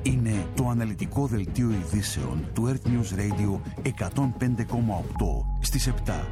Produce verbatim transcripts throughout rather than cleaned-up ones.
Είναι το αναλυτικό δελτίο ειδήσεων του Earth News Radio εκατόν πέντε κόμμα οκτώ στις επτά.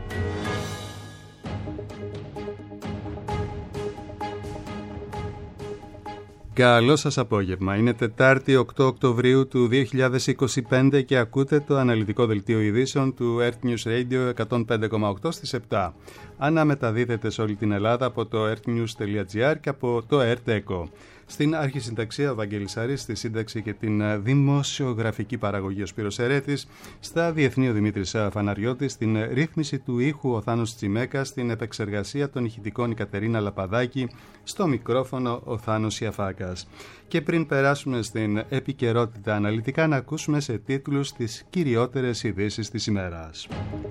Καλό σας απόγευμα. Είναι Τετάρτη οκτώ Οκτωβρίου του δύο χιλιάδες είκοσι πέντε και ακούτε το αναλυτικό δελτίο ειδήσεων του Earth News Radio εκατόν πέντε κόμμα οκτώ στις επτά. Αναμεταδίδεται σε όλη την Ελλάδα από το earthnews.gr και από το Earth Echo. Στην αρχισυνταξία Βαγγέλης Αρής, στη σύνταξη και την δημοσιογραφική παραγωγή ο Σπύρος Ερέτης, στα διεθνή ο Δημήτρης Φαναριώτης, στην ρύθμιση του ήχου ο Θάνος Τσιμέκας, στην επεξεργασία των ηχητικών η Κατερίνα Λαπαδάκη, στο μικρόφωνο ο Θάνος Ιαφάκας. Και πριν περάσουμε στην επικαιρότητα αναλυτικά, να ακούσουμε σε τίτλους τις κυριότερες ειδήσεις της ημέρας.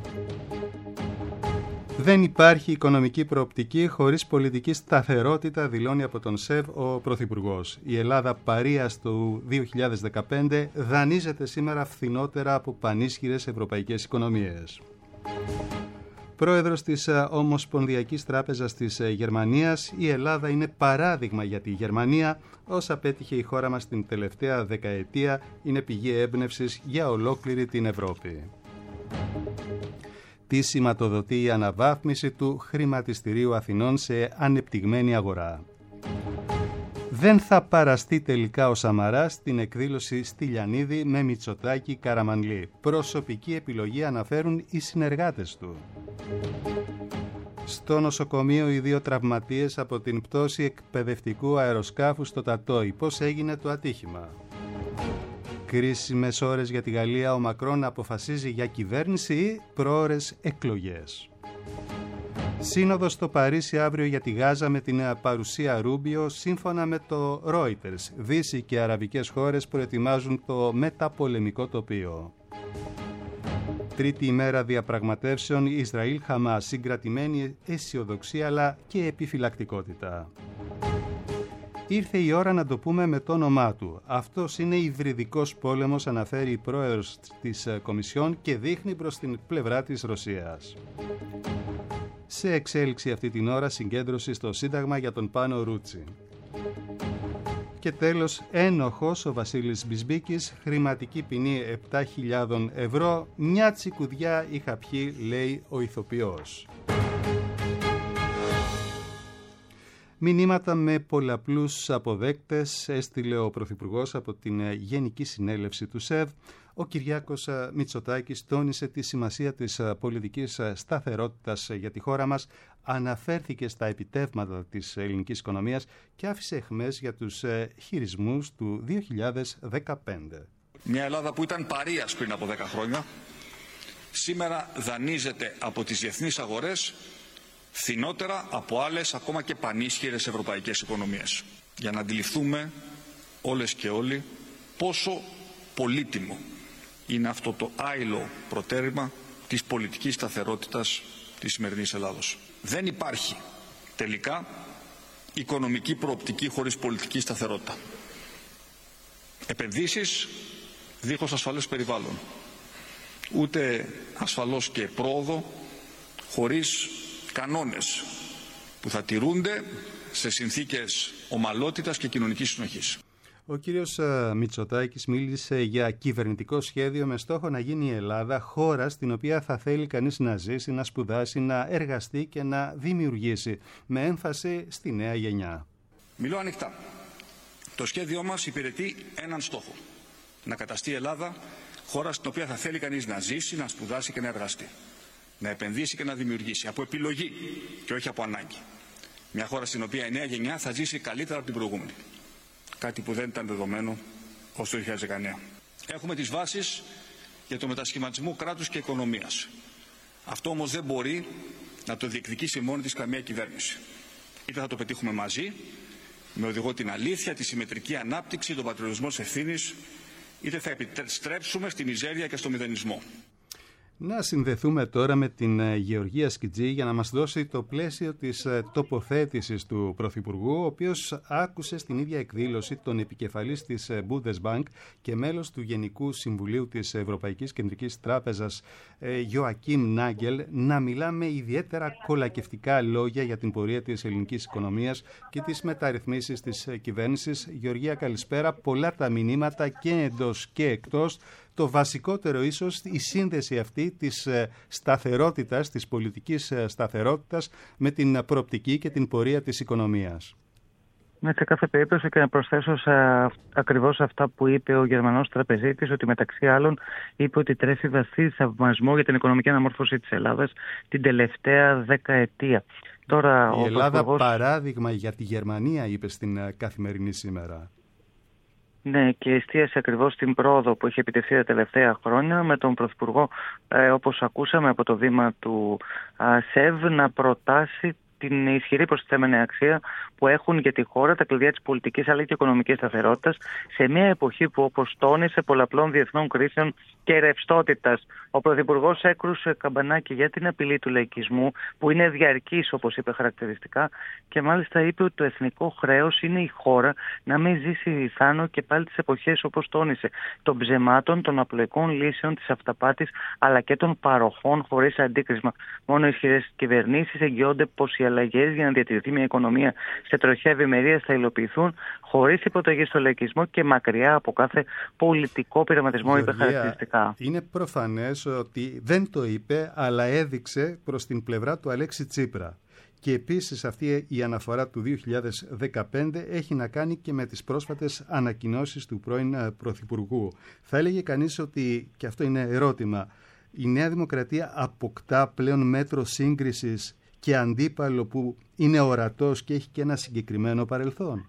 Δεν υπάρχει οικονομική προοπτική χωρίς πολιτική σταθερότητα, δηλώνει από τον ΣΕΒ ο Πρωθυπουργός. Η Ελλάδα παρείας του δύο χιλιάδες δεκαπέντε δανείζεται σήμερα φθηνότερα από πανίσχυρες ευρωπαϊκές οικονομίες. Πρόεδρος της Ομοσπονδιακής Τράπεζας της Γερμανίας, η Ελλάδα είναι παράδειγμα για τη Γερμανία. Όσα πέτυχε η χώρα μας την τελευταία δεκαετία είναι πηγή έμπνευσης για ολόκληρη την Ευρώπη. Τι σηματοδοτεί η αναβάθμιση του χρηματιστηρίου Αθηνών σε ανεπτυγμένη αγορά. Δεν θα παραστεί τελικά ο Σαμαράς στην εκδήλωση Στυλιανίδη με Μητσοτάκη Καραμανλή. Προσωπική επιλογή αναφέρουν οι συνεργάτες του. Στο νοσοκομείο οι δύο τραυματίες από την πτώση εκπαιδευτικού αεροσκάφου στο Τατόι. Πώς έγινε το ατύχημα. Κρίσιμες ώρες για τη Γαλλία, ο Μακρόν αποφασίζει για κυβέρνηση ή προώρες εκλογές. Σύνοδος στο Παρίσι αύριο για τη Γάζα με την παρουσία Ρούμπιο. Σύμφωνα με το Reuters, Δύση και αραβικές χώρες προετοιμάζουν το μεταπολεμικό τοπίο. Τρίτη ημέρα διαπραγματεύσεων Ισραήλ-Χαμάς, συγκρατημένη αισιοδοξία αλλά και επιφυλακτικότητα. Ήρθε η ώρα να το πούμε με το όνομά του. Αυτός είναι υβριδικός πόλεμος, αναφέρει η πρόεδρος της Κομισιόν και δείχνει προς την πλευρά της Ρωσίας. Σε εξέλιξη αυτή την ώρα συγκέντρωση στο Σύνταγμα για τον Πάνο Ρούτσι. Και τέλος, ένοχος ο Βασίλης Μπισμπίκης, χρηματική ποινή επτά χιλιάδες ευρώ, μια τσικουδιά είχα πιει, λέει ο ηθοποιός. Μηνύματα με πολλαπλούς αποδέκτες έστειλε ο Πρωθυπουργός από την Γενική Συνέλευση του ΣΕΒ. Ο Κυριάκος Μητσοτάκης τόνισε τη σημασία της πολιτικής σταθερότητας για τη χώρα μας, αναφέρθηκε στα επιτεύγματα της ελληνικής οικονομίας και άφησε αιχμές για τους χειρισμούς του δύο χιλιάδες δεκαπέντε. Μια Ελλάδα που ήταν παρείας πριν από δέκα χρόνια, σήμερα δανείζεται από τις διεθνείς αγορές φθηνότερα από άλλες ακόμα και πανίσχυρες ευρωπαϊκές οικονομίες. Για να αντιληφθούμε όλες και όλοι πόσο πολύτιμο είναι αυτό το άειλο προτέρημα της πολιτικής σταθερότητας της σημερινής Ελλάδος. Δεν υπάρχει τελικά οικονομική προοπτική χωρίς πολιτική σταθερότητα. Επενδύσεις δίχως ασφαλές περιβάλλον. Ούτε ασφαλώς και πρόοδο χωρίς κανόνες που θα τηρούνται σε συνθήκες ομαλότητας και κοινωνικής συνοχής. Ο κύριος Μητσοτάκης μίλησε για κυβερνητικό σχέδιο με στόχο να γίνει η Ελλάδα χώρα στην οποία θα θέλει κανείς να ζήσει, να σπουδάσει, να εργαστεί και να δημιουργήσει, με έμφαση στη νέα γενιά. Μιλώ ανοιχτά. Το σχέδιό μας υπηρετεί έναν στόχο. Να καταστεί η Ελλάδα χώρα στην οποία θα θέλει κανείς να ζήσει, να σπουδάσει και να εργαστεί. Να επενδύσει και να δημιουργήσει, από επιλογή και όχι από ανάγκη. Μια χώρα στην οποία η νέα γενιά θα ζήσει καλύτερα από την προηγούμενη. Κάτι που δεν ήταν δεδομένο ως το δύο χιλιάδες δεκαεννέα. Έχουμε τις βάσεις για το μετασχηματισμό κράτους και οικονομίας. Αυτό όμως δεν μπορεί να το διεκδικήσει μόνη της καμία κυβέρνηση. Είτε θα το πετύχουμε μαζί, με οδηγό την αλήθεια, τη συμμετρική ανάπτυξη, τον πατριωτισμό της ευθύνης, είτε θα επιστρέψουμε στη μιζέρια και στο μηδενισμό. Να συνδεθούμε τώρα με την Γεωργία Σκιτζή για να μας δώσει το πλαίσιο της τοποθέτησης του Πρωθυπουργού, ο οποίος άκουσε στην ίδια εκδήλωση τον επικεφαλής της Bundesbank και μέλος του Γενικού Συμβουλίου της Ευρωπαϊκής Κεντρικής Τράπεζας, Joachim Nagel, να μιλά με ιδιαίτερα κολακευτικά λόγια για την πορεία της ελληνικής οικονομίας και τις μεταρρυθμίσεις της κυβέρνησης. Γεωργία, καλησπέρα. Πολλά τα μηνύματα και εντός και εκτός. Το βασικότερο ίσως η σύνδεση αυτή της σταθερότητας, της πολιτικής σταθερότητας με την προοπτική και την πορεία της οικονομίας. Ναι, σε κάθε περίπτωση, και να προσθέσω σε ακριβώς αυτά που είπε ο Γερμανός τραπεζίτης, ότι μεταξύ άλλων είπε ότι τρέφει βαθύ θαυμασμό για την οικονομική αναμόρφωση της Ελλάδας την τελευταία δεκαετία. Τώρα, η ο Ελλάδα Πρωθυπουργός... παράδειγμα για τη Γερμανία, είπε στην Καθημερινή σήμερα. Ναι, και εστίασε ακριβώς στην πρόοδο που έχει επιτευχθεί τα τελευταία χρόνια με τον Πρωθυπουργό, ε, όπως ακούσαμε από το βήμα του ΣΕΒ, να προτάσει την ισχυρή προστιθέμενη αξία που έχουν για τη χώρα τα κλειδιά της πολιτικής αλλά και οικονομικής σταθερότητας σε μια εποχή που, όπως τόνισε, πολλαπλών διεθνών κρίσεων και ρευστότητας. Ο Πρωθυπουργός έκρουσε καμπανάκι για την απειλή του λαϊκισμού, που είναι διαρκής, όπως είπε χαρακτηριστικά, και μάλιστα είπε ότι το εθνικό χρέος είναι η χώρα να μην ζήσει θάνο και πάλι τις εποχές, όπως τόνισε, των ψεμάτων, των απλοϊκών λύσεων, της αυταπάτης αλλά και των παροχών χωρίς αντίκρισμα. Μόνο οι ισχυρές κυβερνήσεις εγγυώνται πως οι αλλαγές για να διατηρηθεί μια οικονομία σε τροχιά ευημερίας θα υλοποιηθούν χωρίς υποταγή στο λαϊκισμό και μακριά από κάθε πολιτικό πειραματισμό, είπε χαρακτηριστικά. Είναι προφανές ότι δεν το είπε, αλλά έδειξε προς την πλευρά του Αλέξη Τσίπρα. Και επίσης αυτή η αναφορά του δύο χιλιάδες δεκαπέντε έχει να κάνει και με τις πρόσφατες ανακοινώσεις του πρώην Πρωθυπουργού. Θα έλεγε κανείς ότι, και αυτό είναι ερώτημα, η Νέα Δημοκρατία αποκτά πλέον μέτρο σύγκρισης και αντίπαλο που είναι ορατός και έχει και ένα συγκεκριμένο παρελθόν?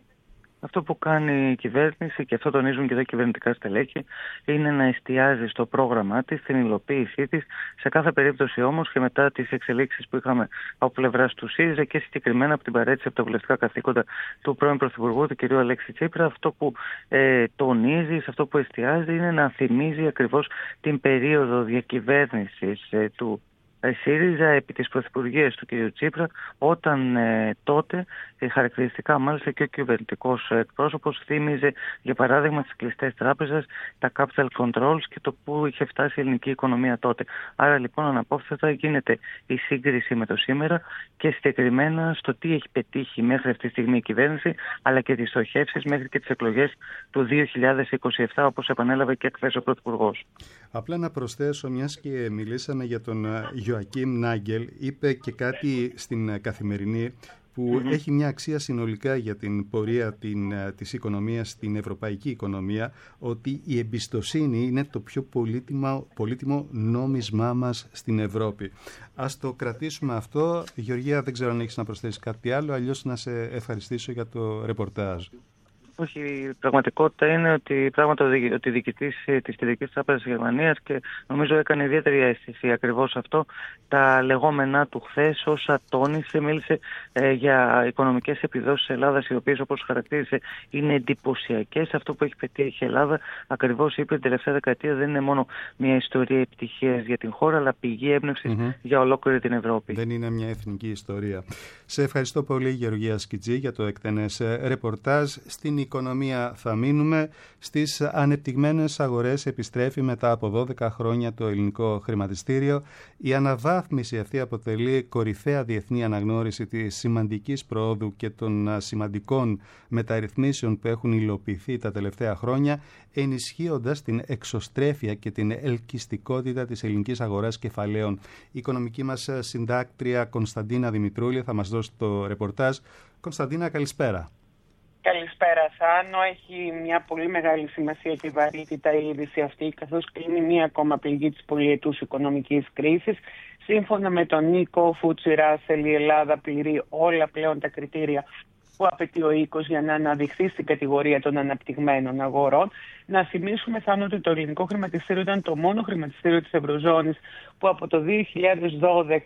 Αυτό που κάνει η κυβέρνηση, και αυτό τονίζουν και τα κυβερνητικά στελέχη, είναι να εστιάζει στο πρόγραμμά της, στην υλοποίησή της. Σε κάθε περίπτωση όμως, και μετά τις εξελίξεις που είχαμε από πλευράς του ΣΥΡΙΖΑ και συγκεκριμένα από την παρέτηση από τα βουλευτικά καθήκοντα του πρώην Πρωθυπουργού, του κ. Αλέξη Τσίπρα, αυτό που ε, τονίζει, σε αυτό που εστιάζει, είναι να θυμίζει ακριβώς την περίοδο διακυβέρνησης ε, του ΣΥΡΙΖΑ επί της πρωθυπουργίας του κ. Τσίπρα, όταν ε, τότε, ε, χαρακτηριστικά μάλιστα και ο κυβερνητικός εκπρόσωπος θύμιζε, για παράδειγμα, τις κλειστές τράπεζες, τα capital controls και το που είχε φτάσει η ελληνική οικονομία τότε. Άρα λοιπόν αναπόφευκτα γίνεται η σύγκριση με το σήμερα και συγκεκριμένα στο τι έχει πετύχει μέχρι αυτή τη στιγμή η κυβέρνηση, αλλά και τις στοχεύσεις μέχρι και τις εκλογές του δύο χιλιάδες είκοσι επτά, όπως επανέλαβε και χθες ο Πρωθυπουργός. Απλά να προσθέσω, μιας και μιλήσαμε για τον Joachim Nagel, είπε και κάτι στην Καθημερινή που mm-hmm. έχει μια αξία συνολικά για την πορεία την, της οικονομίας, στην ευρωπαϊκή οικονομία, ότι η εμπιστοσύνη είναι το πιο πολύτιμο, πολύτιμο νόμισμά μας στην Ευρώπη. Ας το κρατήσουμε αυτό. Γεωργία, δεν ξέρω αν έχεις να προσθέσεις κάτι άλλο, αλλιώς να σε ευχαριστήσω για το ρεπορτάζ. Όχι, η πραγματικότητα είναι ότι πράγματι ότι η διοικητής της Κεντρικής Τράπεζας της Γερμανίας, και νομίζω έκανε ιδιαίτερη αίσθηση ακριβώς αυτό, τα λεγόμενά του χθες, όσα τόνισε, μίλησε ε, για οικονομικές επιδόσεις της Ελλάδας, οι οποίες, όπως χαρακτήρισε, είναι εντυπωσιακές. Αυτό που έχει πετύχει η Ελλάδα, ακριβώς είπε, την τελευταία δεκαετία δεν είναι μόνο μια ιστορία επιτυχίας για την χώρα, αλλά πηγή έμπνευσης mm-hmm. για ολόκληρη την Ευρώπη. Δεν είναι μια εθνική ιστορία. Σε ευχαριστώ πολύ, Γεωργία Σκιτζή, για το εκτενές ρεπορτάζ. Στην οικονομία θα μείνουμε. Στις ανεπτυγμένες αγορές επιστρέφει μετά από δώδεκα χρόνια το ελληνικό χρηματιστήριο. Η αναβάθμιση αυτή αποτελεί κορυφαία διεθνή αναγνώριση της σημαντικής προόδου και των σημαντικών μεταρρυθμίσεων που έχουν υλοποιηθεί τα τελευταία χρόνια, ενισχύοντας την εξωστρέφεια και την ελκυστικότητα της ελληνικής αγοράς κεφαλαίων. Η οικονομική μας συντάκτρια Κωνσταντίνα Δημητρούλη θα μας δώσει το ρεπορτάζ. Κωνσταντίνα, καλησπέρα. Καλησπέρα, Σάνο. Έχει μια πολύ μεγάλη σημασία και βαρύτητα η είδηση αυτή, καθώς κλείνει μία ακόμα πληγή της πολυετούς οικονομικής κρίσης. Σύμφωνα με τον Νίκο Φούτσι Ράσελ, η Ελλάδα πληρεί όλα πλέον τα κριτήρια που απαιτεί ο οίκος για να αναδειχθεί στην κατηγορία των αναπτυγμένων αγορών. Να θυμίσουμε, Σάνο, ότι το ελληνικό χρηματιστήριο ήταν το μόνο χρηματιστήριο της Ευρωζώνης που από το δύο χιλιάδες δώδεκα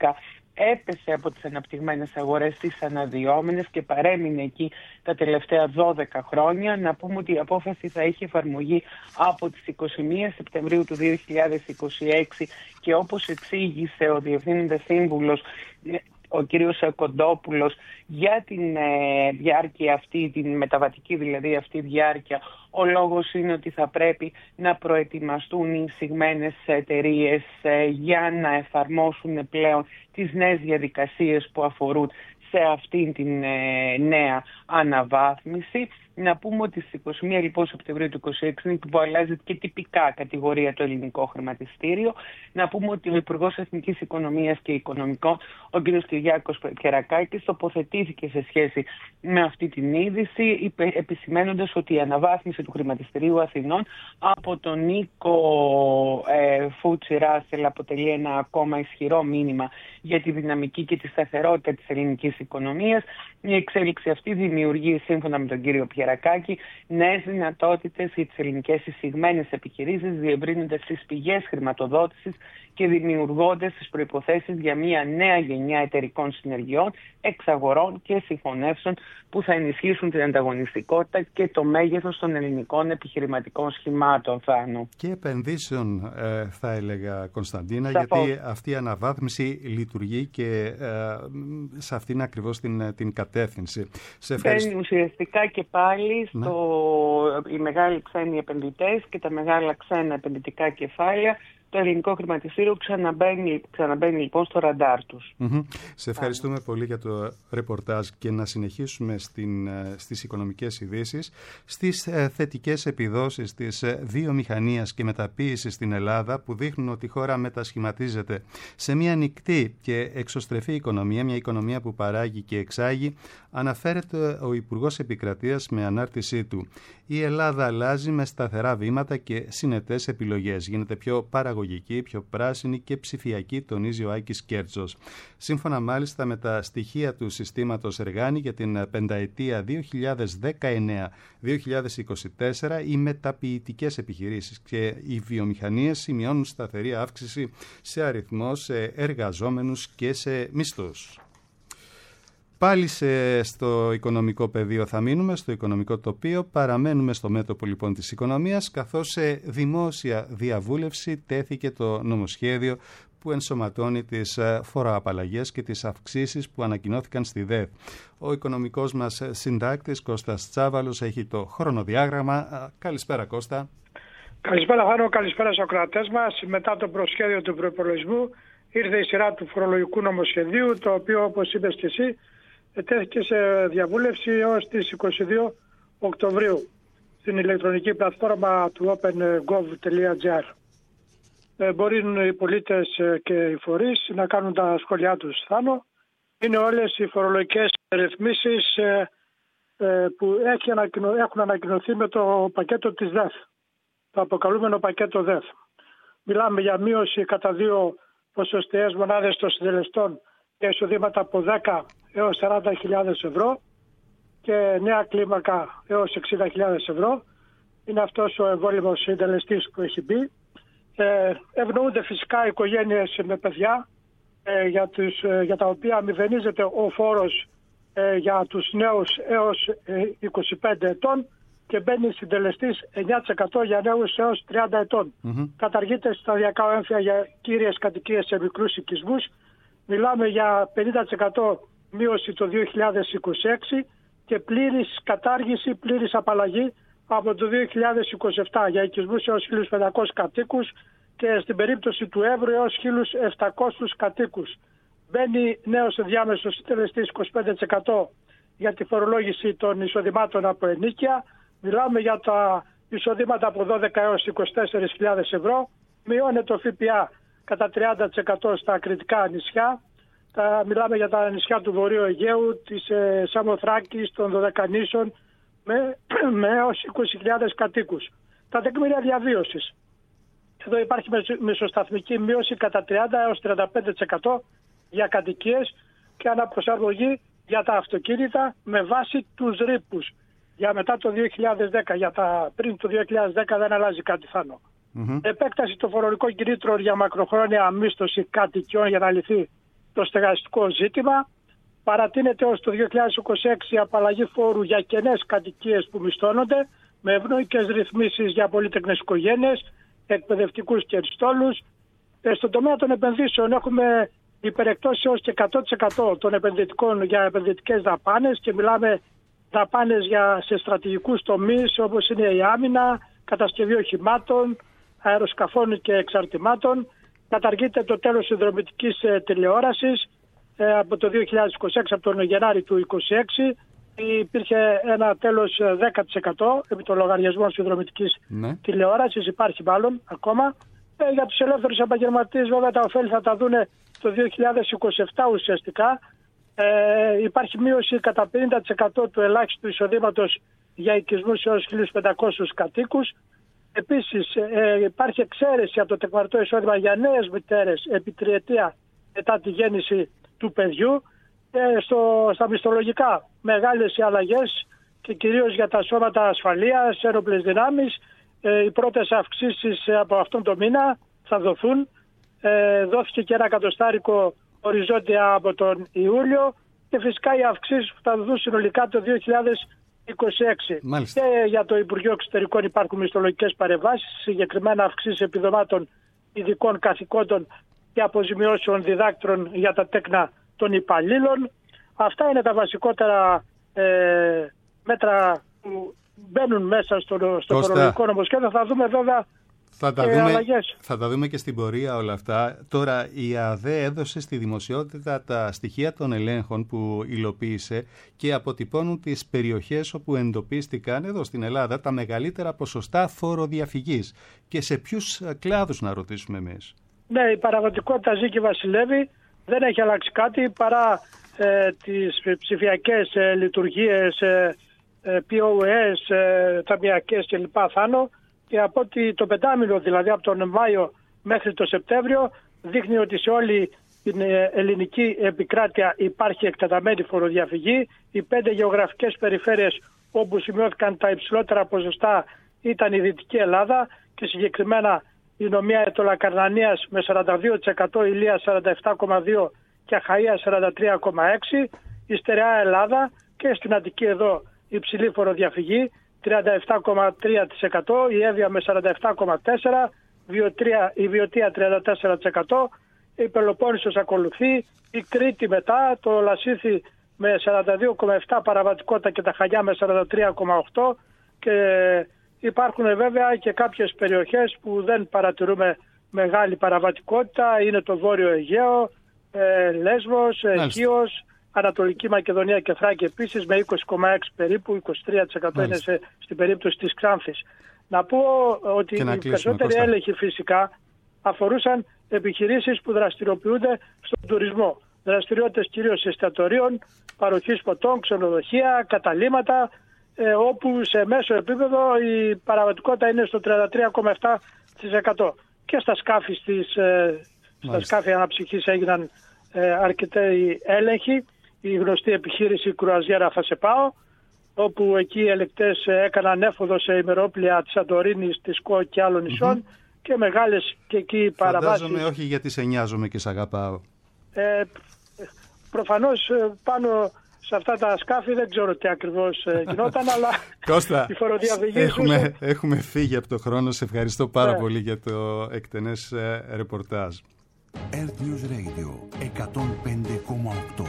έπεσε από τις αναπτυγμένες αγορές στις αναδυόμενες και παρέμεινε εκεί τα τελευταία δώδεκα χρόνια. Να πούμε ότι η απόφαση θα είχε εφαρμογή από τις εικοστή πρώτη Σεπτεμβρίου του δύο χιλιάδες είκοσι έξι και όπως εξήγησε ο Διευθύνοντας Σύμβουλος ο κύριος Κοντόπουλος, για την ε, διάρκεια αυτή, την μεταβατική δηλαδή αυτή διάρκεια, ο λόγος είναι ότι θα πρέπει να προετοιμαστούν οι εισηγμένες εταιρείες ε, για να εφαρμόσουν πλέον τις νέες διαδικασίες που αφορούν σε αυτήν την ε, νέα αναβάθμιση. Να πούμε ότι στις εικοστή πρώτη λοιπόν, Σεπτεμβρίου του είκοσι έξι που αλλάζει και τυπικά κατηγορία το ελληνικό χρηματιστήριο. Να πούμε ότι ο Υπουργός Εθνικής Οικονομίας και Οικονομικών, ο κ. Κυριάκος Πιερακάκης, τοποθετήθηκε σε σχέση με αυτή την είδηση, επισημένοντας ότι η αναβάθμιση του χρηματιστηρίου Αθηνών από τον Νίκο ε, Φούτσι Ράσελ αποτελεί ένα ακόμα ισχυρό μήνυμα για τη δυναμική και τη σταθερότητα της ελληνικής οικονομίας. Η εξέλιξη αυτή δημιουργεί, σύμφωνα με τον κύριο Πιερακάκη, νέες δυνατότητες για τις ελληνικές εισηγμένες επιχειρήσεις, διευρύνοντας τις πηγές χρηματοδότησης και δημιουργώντας τις προϋποθέσεις για μια νέα γενιά εταιρικών συνεργειών, εξαγορών και συγχωνεύσεων που θα ενισχύσουν την ανταγωνιστικότητα και το μέγεθος των ελληνικών επιχειρηματικών σχημάτων, Θάνο. Και επενδύσεων, ε, θα έλεγα, Κωνσταντίνα, Σαφώς. γιατί αυτή η αναβάθμιση λειτουργεί και ε, σε αυτήν ακριβώς την, την κατεύθυνση. Σε Μπαίνει ουσιαστικά και πάλι στο, ναι. οι μεγάλοι ξένοι επενδυτές και τα μεγάλα ξένα επενδυτικά κεφάλαια. Το ελληνικό χρηματιστήριο ξαναμπαίνει, ξαναμπαίνει λοιπόν στο ραντάρ τους. Mm-hmm. Σε ευχαριστούμε Άρα. πολύ για το ρεπορτάζ και να συνεχίσουμε στην, στις οικονομικές ειδήσεις. Στις ε, θετικές επιδόσεις της ε, βιομηχανίας και μεταποίησης στην Ελλάδα που δείχνουν ότι η χώρα μετασχηματίζεται σε μια ανοιχτή και εξωστρεφή οικονομία, μια οικονομία που παράγει και εξάγει, αναφέρεται ο Υπουργός Επικρατείας με ανάρτησή του. Η Ελλάδα αλλάζει με σταθερά βήματα και συνετές επιλογές. Γίνεται πιο παραγωγική, πιο πράσινη και ψηφιακή, τονίζει ο Άκης Κέρτσος. Σύμφωνα μάλιστα με τα στοιχεία του συστήματος Εργάνη για την πενταετία δύο χιλιάδες δεκαεννέα με δύο χιλιάδες είκοσι τέσσερα, οι μεταποιητικές επιχειρήσεις και οι βιομηχανίες σημειώνουν σταθερή αύξηση σε αριθμό, σε εργαζόμενους και σε μισθούς. Πάλι σε, στο οικονομικό πεδίο θα μείνουμε, στο οικονομικό τοπίο. Παραμένουμε στο μέτωπο λοιπόν της οικονομίας, καθώς σε δημόσια διαβούλευση τέθηκε το νομοσχέδιο που ενσωματώνει τις φοροαπαλλαγές και τις αυξήσεις που ανακοινώθηκαν στη ΔΕΘ. Ο οικονομικός μας συντάκτης Κώστας Τσάβαλος έχει το χρονοδιάγραμμα. Καλησπέρα Κώστα. Καλησπέρα Χάνο, καλησπέρα στους ακροατές μας. Μετά το προσχέδιο του προϋπολογισμού ήρθε η σειρά του φορολογικού νομοσχεδίου, το οποίο όπως είπες και εσύ τέθηκε σε διαβούλευση έως τις είκοσι δύο Οκτωβρίου στην ηλεκτρονική πλατφόρμα του open.gov.gr. Ε, μπορεί οι πολίτες και οι φορείς να κάνουν τα σχόλιά τους, Θάνο. Είναι όλες οι φορολογικές ρυθμίσεις ε, ε, που έχει ανακοινω... έχουν ανακοινωθεί με το πακέτο της ΔΕΘ, το αποκαλούμενο πακέτο ΔΕΘ. Μιλάμε για μείωση κατά δύο ποσοστιαίες μονάδες των συντελεστών για εισοδήματα από δέκα έως σαράντα χιλιάδες ευρώ και νέα κλίμακα έως εξήντα χιλιάδες ευρώ. Είναι αυτός ο εμβόλυμος συντελεστής που έχει μπει. Ε, ευνοούνται φυσικά οικογένειες με παιδιά ε, για, τους, ε, για τα οποία μηδενίζεται ο φόρος ε, για τους νέους έως ε, είκοσι πέντε ετών και μπαίνει συντελεστής εννιά τοις εκατό για νέους έως τριάντα ετών. Mm-hmm. Καταργείται σταδιακά ο έμφυα για κύριες κατοικίες σε μικρούς οικισμούς. Μιλάμε για πενήντα τοις εκατό μείωση το δύο χιλιάδες είκοσι έξι και πλήρης κατάργηση, πλήρης απαλλαγή από το δύο χιλιάδες είκοσι επτά για οικισμούς έως χίλιους πεντακόσιους κατοίκους και στην περίπτωση του Εύρου έως χίλιους επτακόσιους κατοίκους. Μπαίνει νέος ενδιάμεσος συντελεστής είκοσι πέντε τοις εκατό για τη φορολόγηση των εισοδημάτων από ενοίκια. Μιλάμε για τα εισοδήματα από δώδεκα έως είκοσι τέσσερις χιλιάδες ευρώ. Μειώνεται το ΦΠΑ κατά τριάντα τοις εκατό στα κρητικά νησιά. Τα, μιλάμε για τα νησιά του Βορείου Αιγαίου, της ε, Σαμοθράκης, των Δωδεκανήσων, με, με έως είκοσι χιλιάδες κατοίκους. Τα τεκμήρια διαβίωσης. Εδώ υπάρχει μεσοσταθμική μείωση κατά τριάντα έως τριάντα πέντε τοις εκατό για κατοικίες και αναπροσαρμογή για τα αυτοκίνητα με βάση τους ρήπους. Για μετά το δύο χιλιάδες δέκα, για τα πριν το δύο χιλιάδες δέκα δεν αλλάζει κάτι, Θάνο. Mm-hmm. Επέκταση των φορολογικών κινήτρων για μακροχρόνια μίσθωση κατοικιών για να λυθεί το στεγαστικό ζήτημα. Παρατείνεται ως το δύο χιλιάδες είκοσι έξι η απαλλαγή φόρου για κενές κατοικίες που μισθώνονται, με ευνοϊκές ρυθμίσεις για πολύτεκνες οικογένειες, εκπαιδευτικούς και αριστόλους. Ε, στον τομέα των επενδύσεων έχουμε υπερεκτώσεις έως και εκατό τοις εκατό των επενδυτικών για επενδυτικές δαπάνες και μιλάμε δαπάνες για, σε στρατηγικούς τομείς όπως είναι η άμυνα, κατασκευή οχημάτων, αεροσκαφών και εξαρτημάτων. Καταργείται το τέλος συνδρομητικής ε, τηλεόρασης ε, από το δύο χιλιάδες είκοσι έξι, από τον Γενάρη του είκοσι έξι. Υπήρχε ένα τέλος δέκα τοις εκατό επί των λογαριασμών συνδρομητικής ναι. τηλεόρασης, υπάρχει μάλλον ακόμα. Ε, για τους ελεύθερους επαγγελματίες βέβαια τα ωφέλη θα τα δούνε το δύο χιλιάδες είκοσι επτά ουσιαστικά. Ε, υπάρχει μείωση κατά πενήντα τοις εκατό του ελάχιστου εισοδήματος για οικισμούς έως χίλιους πεντακόσιους κατοίκους. Επίσης ε, υπάρχει εξαίρεση από το τεκμαρτό εισόδημα για νέες μητέρες επί τριετία μετά τη γέννηση του παιδιού. Ε, στο, στα μισθολογικά μεγάλες οι αλλαγές και κυρίως για τα σώματα ασφαλείας, ένοπλες δυνάμεις. Ε, οι πρώτες αυξήσεις από αυτόν τον μήνα θα δοθούν. Ε, δόθηκε και ένα εκατοστάρικο οριζόντια από τον Ιούλιο και φυσικά οι αυξήσεις που θα δοθούν συνολικά το δύο χιλιάδες είκοσι έξι. Μάλιστα. Και για το Υπουργείο Εξωτερικών υπάρχουν μισθολογικές παρεμβάσεις, συγκεκριμένα αυξήσεις επιδομάτων ειδικών καθηκόντων και αποζημιώσεων διδάκτρων για τα τέκνα των υπαλλήλων. Αυτά είναι τα βασικότερα ε, μέτρα που μπαίνουν μέσα στο, στο φορολογικό νομοσχέδιο. Θα δούμε βέβαια θα τα, ε, δούμε, θα τα δούμε και στην πορεία όλα αυτά. Τώρα η ΑΔΕ έδωσε στη δημοσιότητα τα στοιχεία των ελέγχων που υλοποίησε και αποτυπώνουν τις περιοχές όπου εντοπίστηκαν εδώ στην Ελλάδα τα μεγαλύτερα ποσοστά φοροδιαφυγής. Και σε ποιους κλάδους, να ρωτήσουμε εμείς? Ναι, η παραγωγικότητα ζει και βασιλεύει. Δεν έχει αλλάξει κάτι παρά ε, τις ψηφιακές ε, λειτουργίες, ε, ε, πι ο ες, ε, ταμιακές κλπ. Θάνο. Και από ότι το πεντάμηνο, δηλαδή από τον Μάιο μέχρι το Σεπτέμβριο, δείχνει ότι σε όλη την ελληνική επικράτεια υπάρχει εκτεταμένη φοροδιαφυγή. Οι πέντε γεωγραφικές περιφέρειες όπου σημειώθηκαν τα υψηλότερα ποσοστά ήταν η Δυτική Ελλάδα και συγκεκριμένα η Νομία Αιτωλακαρνανίας με σαράντα δύο τοις εκατό, Ηλίας σαράντα επτά κόμμα δύο τοις εκατό και Αχαΐας σαράντα τρία κόμμα έξι τοις εκατό, η Στερεά Ελλάδα και στην Αττική εδώ υψηλή φοροδιαφυγή τριάντα επτά κόμμα τρία τοις εκατό, η Εύβοια με σαράντα επτά κόμμα τέσσερα τοις εκατό, η Βιωτία τριάντα τέσσερα τοις εκατό, η Πελοπόννησος ακολουθεί, η Κρήτη μετά, το Λασίθι με σαράντα δύο κόμμα επτά τοις εκατό παραβατικότητα και τα Χανιά με σαράντα τρία κόμμα οκτώ τοις εκατό και υπάρχουν βέβαια και κάποιες περιοχές που δεν παρατηρούμε μεγάλη παραβατικότητα, είναι το Βόρειο Αιγαίο, ε, Λέσβος, ε, Χίος, Ανατολική Μακεδονία και Θράκη επίσης με είκοσι κόμμα έξι περίπου, είκοσι τρία τοις εκατό είναι σε, στην περίπτωση της Ξάνθης. Να πω ότι οι περισσότεροι έλεγχοι φυσικά αφορούσαν επιχειρήσεις που δραστηριοποιούνται στον τουρισμό. Δραστηριότητες κυρίως εστιατορίων, παροχής ποτών, ξενοδοχεία, καταλύματα, ε, όπου σε μέσο επίπεδο η παραβατικότητα είναι στο τριάντα τρία κόμμα επτά τοις εκατό. Και στα σκάφη, στις, ε, στα σκάφη αναψυχής έγιναν ε, αρκετοί έλεγχοι. Η γνωστή επιχείρηση Κρουαζιέρα Φασεπάο, όπου εκεί οι ελεκτές έκαναν έφοδο σε ημερόπλια της Σαντορίνης, της Κο και άλλων νησιών mm-hmm. και μεγάλες και εκεί παραβάσεις. Φαντάζομαι όχι γιατί σε νοιάζομαι και σε αγαπάω. Ε, προφανώς πάνω σε αυτά τα σκάφη δεν ξέρω τι ακριβώς γινόταν, αλλά Κώστα, η φοροδιαφυγή... Έχουμε, έχουμε φύγει από το χρόνο, σε ευχαριστώ πάρα yeah. πολύ για το εκτενές ε, ρεπορτάζ. Earth News Radio εκατόν πέντε κόμμα οκτώ.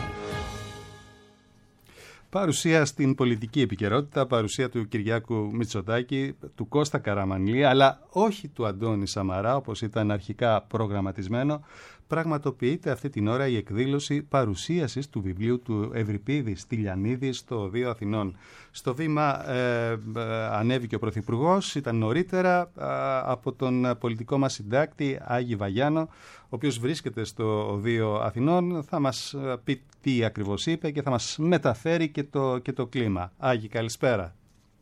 Παρουσία στην πολιτική επικαιρότητα, παρουσία του Κυριάκου Μητσοτάκη, του Κώστα Καραμανλή, αλλά όχι του Αντώνη Σαμαρά, όπως ήταν αρχικά προγραμματισμένο. Πραγματοποιείται αυτή την ώρα η εκδήλωση παρουσίασης του βιβλίου του Ευρυπίδη Στυλιανίδη στο Οδείο Αθηνών. Στο βήμα ε, ε, ανέβηκε ο Πρωθυπουργός, ήταν νωρίτερα ε, από τον πολιτικό μας συντάκτη Άγη Βαγιάνο, ο οποίος βρίσκεται στο Οδείο Αθηνών. Θα μας πει τι ακριβώς είπε και θα μας μεταφέρει και το, και το κλίμα. Άγη, καλησπέρα.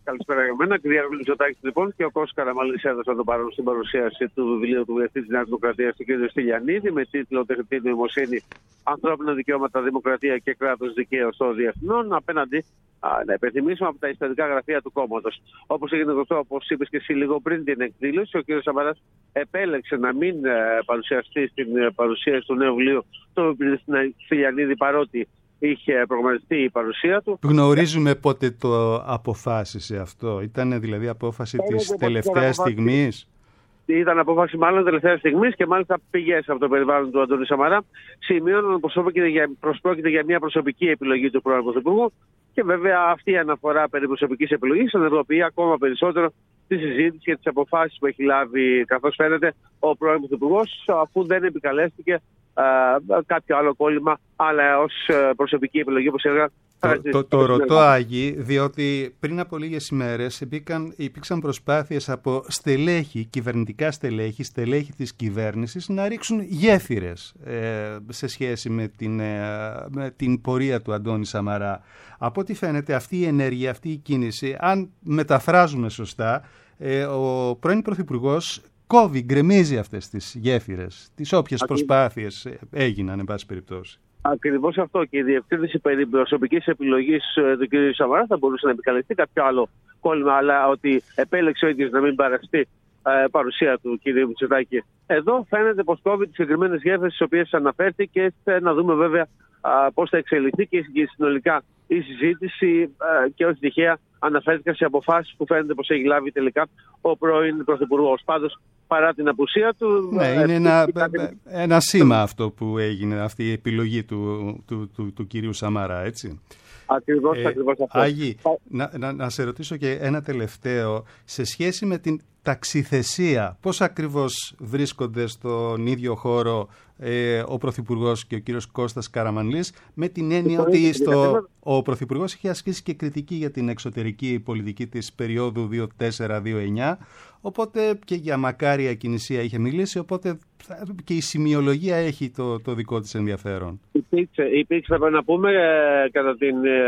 καλησπέρα για μένα. Κυρία Μητσοτάκη, λοιπόν, και ο Κώστας Καραμανλής έδωσαν το παρόν στην παρουσίαση του βιβλίου του βουλευτή της Νέας Δημοκρατίας, του κ. Στυλιανίδη, με τίτλο «Τεχνητή νοημοσύνη, ανθρώπινα δικαιώματα, δημοκρατία και κράτος δικαίου των διεθνών». Απέναντι, α, να υπενθυμίσουμε, από τα ιστορικά γραφεία του κόμματος. Όπως έγινε γνωστό, όπως είπες και εσύ λίγο πριν την εκδήλωση, ο κ. Σαμαράς επέλεξε να μην ε, παρουσιαστεί στην ε, παρουσίαση του νέου βιβλίου του Στυλιανίδη, παρότι είχε προγραμματιστεί η παρουσία του. Γνωρίζουμε πότε το αποφάσισε αυτό? Ήταν δηλαδή απόφαση Έγινε της τελευταίας στιγμής? Ήταν απόφαση μάλλον τελευταία στιγμή και μάλιστα πηγές από το περιβάλλον του Αντώνη Σαμαρά σημείωναν πως πρόκειται για μια προσωπική επιλογή του πρώην Πρωθυπουργού, και βέβαια αυτή η αναφορά περί προσωπικής επιλογής ενεργοποιεί ακόμα περισσότερο τη συζήτηση και τις αποφάσεις που έχει λάβει, καθώς φαίνεται, ο πρώην Πρωθυπουργός, αφού δεν επικαλέστηκε Uh, κάποιο άλλο κόλλημα, αλλά ως uh, προσωπική επιλογή, όπως έλεγα. Το, το, το ρωτώ, Άγη, διότι πριν από λίγες ημέρες υπήρξαν, υπήρξαν προσπάθειες από στελέχη, κυβερνητικά στελέχη, στελέχη της κυβέρνησης να ρίξουν γέφυρες ε, σε σχέση με την, ε, με την πορεία του Αντώνη Σαμαρά. Από ό,τι φαίνεται, αυτή η ενέργεια, αυτή η κίνηση, αν μεταφράζουμε σωστά, ε, ο πρώην Πρωθυπουργός κόβει, γκρεμίζει αυτές τις γέφυρες, τις όποιες Ακρι... προσπάθειες έγιναν, εν πάση περιπτώσει. Ακριβώς αυτό, και η διευκρίνηση περί προσωπικής επιλογής του κ. Σαμαρά θα μπορούσε να επικαλεστεί κάποιο άλλο κόλλημα, αλλά ότι επέλεξε ο ίδιος να μην παραστεί ε, παρουσία του κ. Μητσοτάκη. Εδώ φαίνεται πως κόβει τις συγκεκριμένες γέφυρες στις οποίες αναφέρθηκε, και να δούμε βέβαια πώς θα εξελιχθεί και συνολικά η συζήτηση, α, και όχι τυχαία αναφέρθηκα σε αποφάσεις που φαίνεται πως έχει λάβει τελικά ο πρώην Πρωθυπουργός. Πάντως, παρά την απουσία του... Ναι, είναι ένα, κάτι... ένα σήμα αυτό που έγινε, αυτή η επιλογή του, του, του, του κυρίου Σαμαρά, έτσι. Ακριβώς, ε, ακριβώς αυτό. Άγη, να, να, να σε ρωτήσω και ένα τελευταίο, σε σχέση με την ταξιθεσία, πώς ακριβώς βρίσκονται στον ίδιο χώρο ε, ο Πρωθυπουργός και ο κύριος Κώστας Καραμανλής, με την έννοια ότι στο, ο Πρωθυπουργός είχε ασκήσει και κριτική για την εξωτερική πολιτική της περίοδου δύο χιλιάδες τέσσερα δύο χιλιάδες εννιά, οπότε και για μακάρια κινησία είχε μιλήσει, οπότε και η σημειολογία έχει το, το δικό της ενδιαφέρον. Υπήρξε, υπήρξε πρέπει να πούμε, ε, κατά την, ε,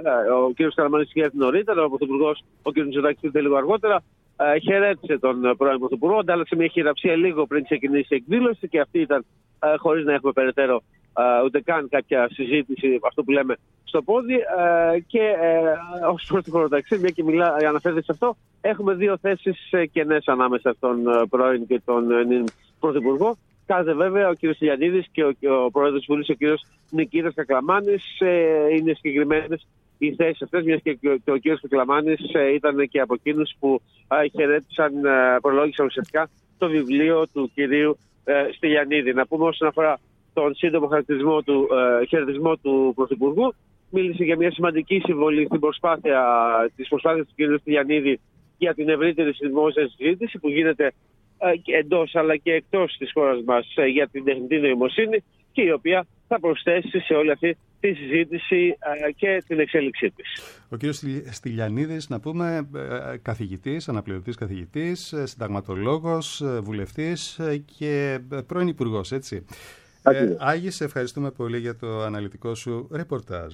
ο κ. Καραμανλής είχε έρθει νωρίτερα, ο Πρωθυπουργός, ο κ. Μητσοτάκης ήρθε λίγο αργότερα. Uh, χαιρέτησε τον uh, πρώην Πρωθυπουργό, αντάλλαξε μια χειραψία λίγο πριν ξεκινήσει η εκδήλωση, και αυτή ήταν uh, χωρίς να έχουμε περαιτέρω uh, ούτε καν κάποια συζήτηση, αυτό που λέμε, στο πόδι. Uh, και uh, ως προς το χωροταξί, μια και μιλά, αναφέρεται σε αυτό, έχουμε δύο θέσεις uh, κενές ανάμεσα στον uh, πρώην και τον uh, Πρωθυπουργό. Κάθε βέβαια ο κ. Στυλιανίδης και ο, και ο πρόεδρος της Βουλής, ο κ. Νικήτας Κακλαμάνης, uh, είναι συγκεκριμένες οι θέσεις αυτές, μιας και ο κ. Κακλαμάνης ήταν και από εκείνους που χαιρέτησαν, προλόγησαν ουσιαστικά το βιβλίο του κυρίου Στυλιανίδη. Να πούμε όσον αφορά τον σύντομο χαρακτηρισμό του χαιρετισμό του Πρωθυπουργού, μίλησε για μια σημαντική συμβολή στην προσπάθεια, της προσπάθειας του κ. Στυλιανίδη για την ευρύτερη δημόσια συζήτηση που γίνεται εντός αλλά και εκτός της χώρας μας για την τεχνητή νοημοσύνη, και η οποία θα προσθέσει σε όλη αυτή τη συζήτηση και την εξέλιξή της. Ο κύριος Στυλιανίδης, να πούμε, καθηγητής, αναπληρωτής καθηγητής, συνταγματολόγος, βουλευτής και πρώην υπουργός, έτσι. Ε, Άγη, σε ευχαριστούμε πολύ για το αναλυτικό σου ρεπορτάζ.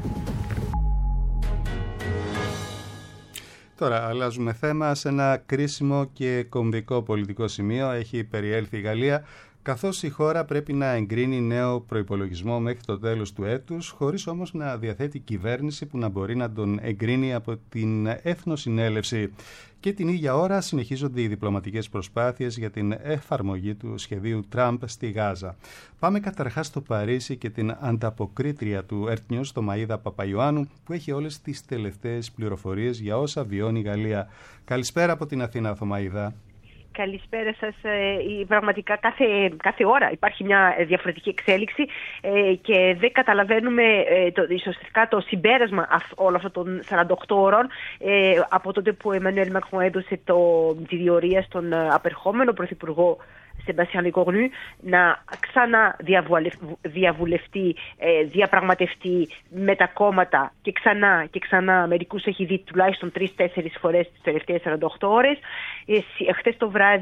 Τώρα αλλάζουμε θέμα. Σε ένα κρίσιμο και κομβικό πολιτικό σημείο έχει περιέλθει η Γαλλία, καθώς η χώρα πρέπει να εγκρίνει νέο προϋπολογισμό μέχρι το τέλος του έτους, χωρίς όμως να διαθέτει κυβέρνηση που να μπορεί να τον εγκρίνει από την Εθνοσυνέλευση. Και την ίδια ώρα συνεχίζονται οι διπλωματικές προσπάθειες για την εφαρμογή του σχεδίου Τραμπ στη Γάζα. Πάμε καταρχάς στο Παρίσι και την ανταποκρίτρια του Earth News, το Μαΐδα Παπαϊωάννου, που έχει όλες τις τελευταίες πληροφορίες για όσα βιώνει η Γαλλία. Καλησπέρα από την Αθήνα, Θωμαΐδα. Καλησπέρα σας. Πραγματικά κάθε, κάθε ώρα υπάρχει μια διαφορετική εξέλιξη και δεν καταλαβαίνουμε το, ουσιαστικά το συμπέρασμα όλων αυτών των σαράντα οκτώ ώρων από τότε που ο Εμμανουέλ Μακρόν έδωσε το, τη διορία στον απερχόμενο πρωθυπουργό Σεμπαστιάν Λεκορνού να ξανά διαβουλευτεί, διαπραγματευτεί με τα κόμματα και ξανά και ξανά. Μερικούς έχει δει τουλάχιστον τρεις-τέσσερις φορές τις τελευταίες σαράντα οκτώ ώρες. Χθες το βράδυ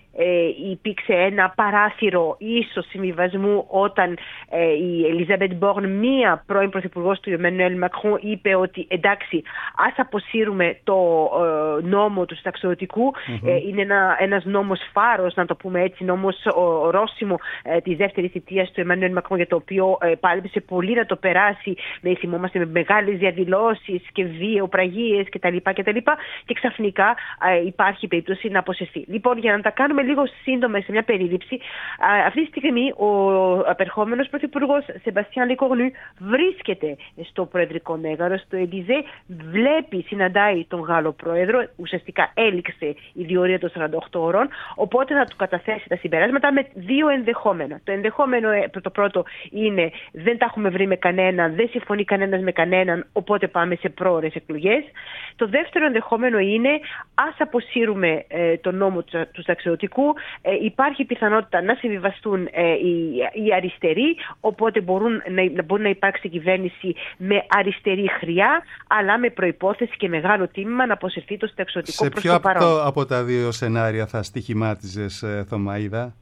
ε, υπήρξε ένα παράθυρο ίσως συμβιβασμού όταν ε, η Ελίζαμπετ Μπόρν, μία πρώην πρωθυπουργός του Εμμανουέλ Μακρόν, είπε ότι εντάξει, ας αποσύρουμε το ε, νόμο του συνταξιοδοτικού. Mm-hmm. Ε, είναι ένα, ένας νόμος φάρος, να το πούμε έτσι, νόμος ορόσημο ε, της δεύτερης θητείας του Εμμανουέλ Μακρόν, για το οποίο ε, πάλεψε πολύ να το περάσει, με, θυμόμαστε, με μεγάλες διαδηλώσεις και βιαιοπραγίες κτλ. κτλ. Και ξαφνικά ε, υπάρχει περίπτωση να αποσυρθεί. Λοιπόν, για να τα κάνουμε λίγο σύντομα σε μια περίληψη, ε, αυτή τη στιγμή ο απερχόμενος πρωθυπουργός Σεμπαστιάν Λεκορνού βρίσκεται στο προεδρικό μέγαρο, στο Ελιζέ, βλέπει, συναντάει τον Γάλλο πρόεδρο, ουσιαστικά έληξε η διορία των σαράντα οκτώ ώρων, οπότε θα του καταθέσει τα συμπεράσματα με δύο ενδεχόμενα. Το ενδεχόμενο το πρώτο είναι δεν τα έχουμε βρει με κανέναν, δεν συμφωνεί κανένας με κανέναν, οπότε πάμε σε πρόωρες εκλογές. Το δεύτερο ενδεχόμενο είναι ας αποσύρουμε ε, τον νόμο του, του συνταξιοδοτικού, ε, υπάρχει πιθανότητα να συμβιβαστούν ε, οι, οι αριστεροί, οπότε μπορούν να, μπορεί να υπάρξει κυβέρνηση με αριστερή χρειά, αλλά με προϋπόθεση και μεγάλο τίμημα να αποσυρθεί το συνταξιοδοτικό προς το παρόν. Σε ποιο από τα δύο σενάρια θα στοιχημάτιζες, ε, Θωμαΐδα?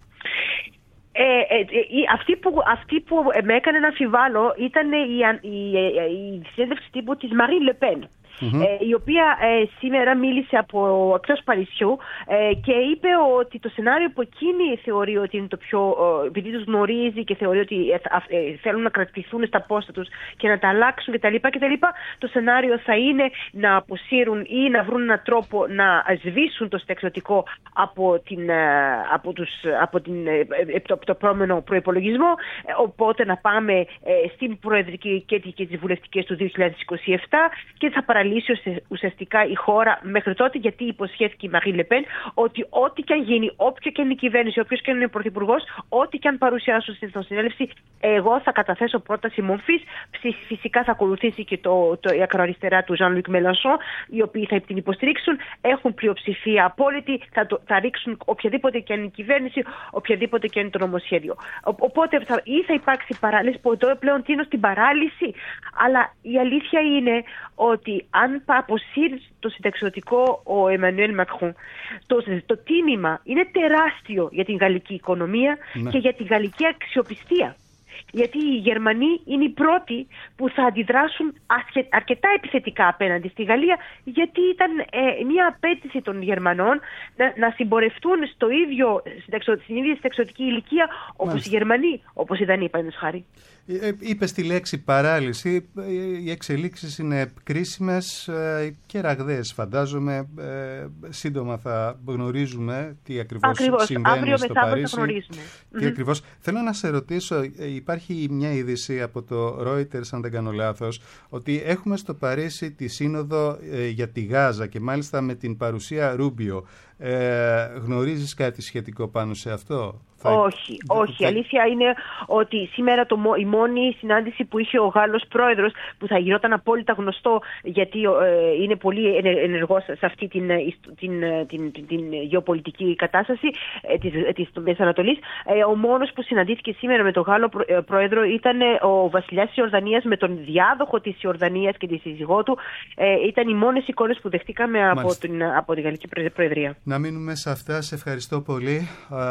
Ε, ε, ε, αυτή, που, αυτή που με έκανε να αμφιβάλλω ήταν η, η, η, η συνέντευξη τύπου της Μαρίν Λεπέν. Mm-hmm. Ε, η οποία ε, σήμερα μίλησε από εκτός Παρισιού ε, και είπε ότι το σενάριο που εκείνη θεωρεί ότι είναι το πιο, ε, επειδή τους γνωρίζει και θεωρεί ότι ε, ε, θέλουν να κρατηθούν στα πόστα τους και να τα αλλάξουν κτλ. κτλ. Το σενάριο θα είναι να αποσύρουν ή να βρουν έναν τρόπο να σβήσουν το συνταξιοδοτικό από, την, ε, από, τους, από την, ε, το, το επόμενο προϋπολογισμό, ε, οπότε να πάμε ε, στην προεδρική και, και τις βουλευτικές του δύο χιλιάδες είκοσι επτά και θα παραλύσει ουσιαστικά η χώρα μέχρι τότε, γιατί υποσχέθηκε η Μαρί Λεπέν ότι ό,τι και αν γίνει, όποια και είναι η κυβέρνηση, όποιος και είναι ο πρωθυπουργός, ό,τι και αν παρουσιάσουν στην συνέλευση, εγώ θα καταθέσω πρόταση μορφής. Φυσικά θα ακολουθήσει και το, το, η ακροαριστερά του Jean-Luc Mélenchon, οι οποίοι θα την υποστηρίξουν, έχουν πλειοψηφία απόλυτη, θα, το, θα ρίξουν οποιαδήποτε και αν είναι η κυβέρνηση, οποιαδήποτε και αν είναι το νομοσχέδιο. Οπότε θα, ή θα υπάρξει παράλυση, που τώρα πλέον τίνω στην παράλυση, αλλά η αλήθεια είναι ότι αν αποσύρει το συνταξιοδοτικό ο Εμμανουέλ Μακρόν, το, το τίμημα είναι τεράστιο για την γαλλική οικονομία, ναι, και για την γαλλική αξιοπιστία. Γιατί οι Γερμανοί είναι οι πρώτοι που θα αντιδράσουν αρκετά επιθετικά απέναντι στη Γαλλία, γιατί ήταν ε, μια απέτηση των Γερμανών να, να συμπορευτούν στο ίδιο, στην ίδια συνταξιοδοτική ηλικία όπως οι Γερμανοί, όπως οι Δανείοι, παραδείγματος χάρη. Είπες τη λέξη παράλυση. Οι εξελίξεις είναι κρίσιμες και ραγδαίες, φαντάζομαι. Σύντομα θα γνωρίζουμε τι ακριβώς, ακριβώς συμβαίνει αύριο στο Παρίσι. Τι mm-hmm. ακριβώς. Θέλω να σε ρωτήσω, υπάρχει μια είδηση από το Reuters, αν δεν κάνω λάθος, ότι έχουμε στο Παρίσι τη σύνοδο για τη Γάζα και μάλιστα με την παρουσία Ρούμπιο. Ε, γνωρίζεις κάτι σχετικό πάνω σε αυτό? Όχι, όχι. Η αλήθεια είναι ότι σήμερα το, η μόνη συνάντηση που είχε ο Γάλλος πρόεδρος, που θα γινόταν απόλυτα γνωστό γιατί ε, είναι πολύ ενεργός σε αυτή την, την, την, την, την γεωπολιτική κατάσταση ε, της, της Μέσης Ανατολής, ε, ο μόνος που συναντήθηκε σήμερα με τον Γάλλο πρόεδρο ήταν ο βασιλιάς της Ιορδανίας με τον διάδοχο της Ιορδανίας και τη σύζυγό του. Ε, ήταν οι μόνες εικόνες που δεχτήκαμε από την, από την Γαλλική Προεδρία. Να μείνουμε σε αυτά. Σε ευχαριστώ πολύ.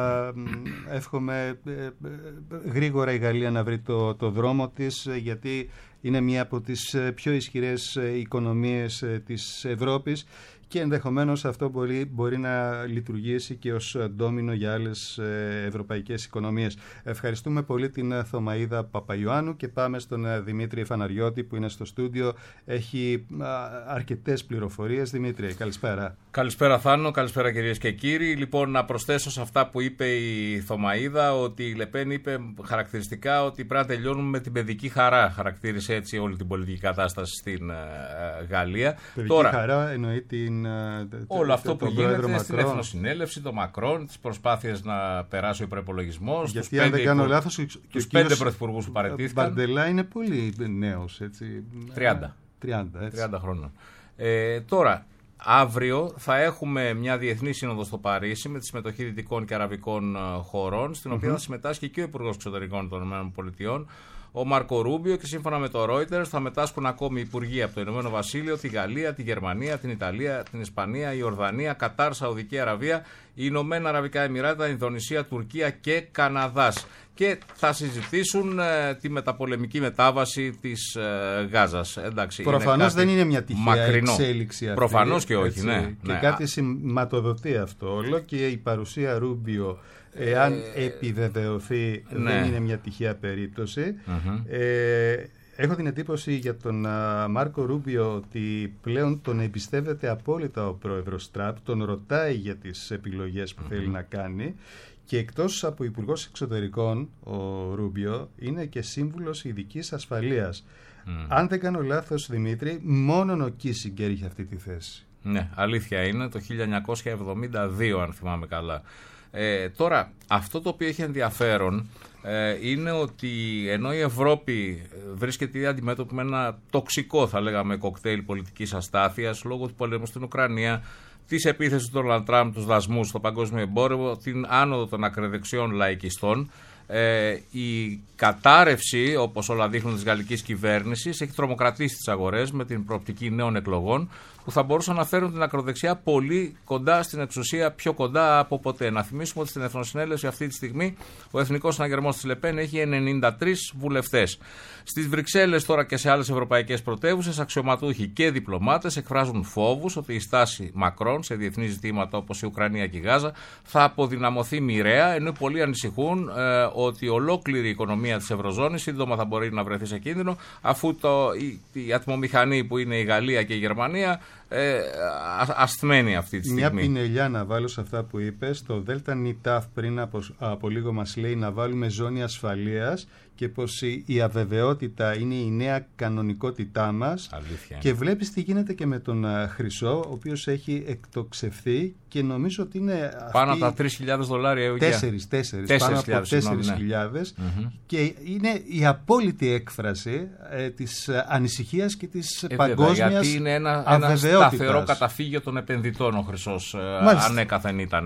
Εύχομαι ε, ε, γρήγορα η Γαλλία να βρει το, το δρόμο της, γιατί είναι μία από τις πιο ισχυρές οικονομίες της Ευρώπης και ενδεχομένως αυτό μπορεί, μπορεί να λειτουργήσει και ως ντόμινο για άλλες ευρωπαϊκές οικονομίες. Ευχαριστούμε πολύ την Θωμαΐδα Παπαϊωάννου και πάμε στον Δημήτρη Φαναριώτη που είναι στο στούντιο. Έχει αρκετές πληροφορίες. Δημήτρη, καλησπέρα. Καλησπέρα Θάνο, καλησπέρα κυρίες και κύριοι. Λοιπόν, να προσθέσω σε αυτά που είπε η Θωμαΐδα ότι η Λεπέν είπε χαρακτηριστικά ότι πρέπει να τελειώνουμε με την παιδική χαρά. Χαρακτήρισε έτσι όλη την πολιτική κατάσταση στην uh, Γαλλία. Παιδική Τώρα, χαρά εννοεί την όλο αυτό που γίνεται στην Εθνοσυνέλευση, το Μακρόν, τις προσπάθειες να περάσει ο προϋπολογισμός. Γιατί αν δεν κάνω λάθος, τους πέντε πρωθυπουργούς που παραιτήθηκαν. Μπαρντελά είναι πολύ νέος, έτσι. τριάντα. τριάντα, έτσι. τριάντα χρόνων. Ε, τώρα, αύριο θα έχουμε μια διεθνή σύνοδο στο Παρίσι με τη συμμετοχή δυτικών και αραβικών χωρών, στην οποία mm-hmm. θα συμμετάσχει και ο Υπουργός Εξωτερικών των ΗΠΑ, ο Μάρκο Ρούμπιο και σύμφωνα με το Reuters θα μετάσχουν ακόμη υπουργοί από το Ηνωμένο Βασίλειο, τη Γαλλία, τη Γερμανία, την Ιταλία, την Ισπανία, η Ορδανία, Κατάρ, Σαουδική Αραβία, οι Ηνωμένα Αραβικά Εμιράτα, Ινδονησία, Τουρκία και Καναδάς. Και θα συζητήσουν ε, τη μεταπολεμική μετάβαση της ε, Γάζας. Εντάξει, προφανώς δεν είναι μια τυχαία μακρινό. Εξέλιξη αυτή. Προφανώς και όχι, έτσι, ναι. Και ναι. κάτι σηματοδοτεί αυτό όλο και η παρουσία Ρούμπιο, εάν ε, επιβεβαιωθεί, ναι. δεν είναι μια τυχαία περίπτωση. Mm-hmm. Ε, έχω την εντύπωση για τον uh, Μάρκο Ρούμπιο ότι πλέον τον εμπιστεύεται απόλυτα ο πρόεδρος Τραμπ, τον ρωτάει για τις επιλογές που mm-hmm. θέλει να κάνει. Και εκτός από Υπουργός Εξωτερικών, ο Ρούμπιο είναι και σύμβουλος ειδικής ασφαλείας. Mm. Αν δεν κάνω λάθος, Δημήτρη, μόνον ο Κίσιγκερ είχε αυτή τη θέση. Ναι, αλήθεια είναι, το χίλια εννιακόσια εβδομήντα δύο, αν θυμάμαι καλά. Ε, τώρα, αυτό το οποίο έχει ενδιαφέρον ε, είναι ότι ενώ η Ευρώπη βρίσκεται ήδη αντιμέτωπη με ένα τοξικό, θα λέγαμε, κοκτέιλ πολιτικής αστάθειας λόγω του πολέμου στην Ουκρανία, της επίθεσης του Ντόναλντ Τραμπ, τους δασμούς στο παγκόσμιο εμπόριο, την άνοδο των ακροδεξιών λαϊκιστών, ε, η κατάρρευση, όπως όλα δείχνουν, της γαλλικής κυβέρνησης έχει τρομοκρατήσει τις αγορές με την προοπτική νέων εκλογών που θα μπορούσαν να φέρουν την ακροδεξιά πολύ κοντά στην εξουσία, πιο κοντά από ποτέ. Να θυμίσουμε ότι στην Εθνοσυνέλευση αυτή τη στιγμή ο Εθνικός Συναγερμός της Λεπέν έχει ενενήντα τρεις βουλευτές. Στις Βρυξέλλες τώρα και σε άλλες ευρωπαϊκές πρωτεύουσες, αξιωματούχοι και διπλωμάτες εκφράζουν φόβους ότι η στάση Μακρόν σε διεθνείς ζητήματα όπως η Ουκρανία και η Γάζα θα αποδυναμωθεί μοιραία, ενώ πολλοί ανησυχούν ε, ότι ολόκληρη η οικονομία της Ευρωζώνης σύντομα θα μπορεί να βρεθεί σε κίνδυνο, αφού το, η, η ατμομηχανή που είναι η Γαλλία και η Γερμανία ε, ασθμένει αυτή τη στιγμή. Μια πινελιά να βάλω σε αυτά που είπες. Το Δέλτα Νιτάφ πριν από, από λίγο μας λέει να βάλουμε ζώνη ασφαλείας και πως η, η αβεβαιότητα είναι η νέα κανονικότητά μας. Αλήθεια. Και βλέπεις τι γίνεται και με τον uh, Χρυσό, ο οποίος έχει εκτοξευθεί και νομίζω ότι είναι πάνω από τα τρεις χιλιάδες δολάρια. Τέσσερις, τέσσερις, πάνω από τέσσερις χιλιάδες. Ναι. Mm-hmm. Και είναι η απόλυτη έκφραση ε, της uh, ανησυχίας και της ε, παγκόσμιας αβεβαιότητας. Γιατί είναι ένα, ένα σταθερό καταφύγιο των επενδυτών ο Χρυσός, uh, ανέκαθεν ήταν.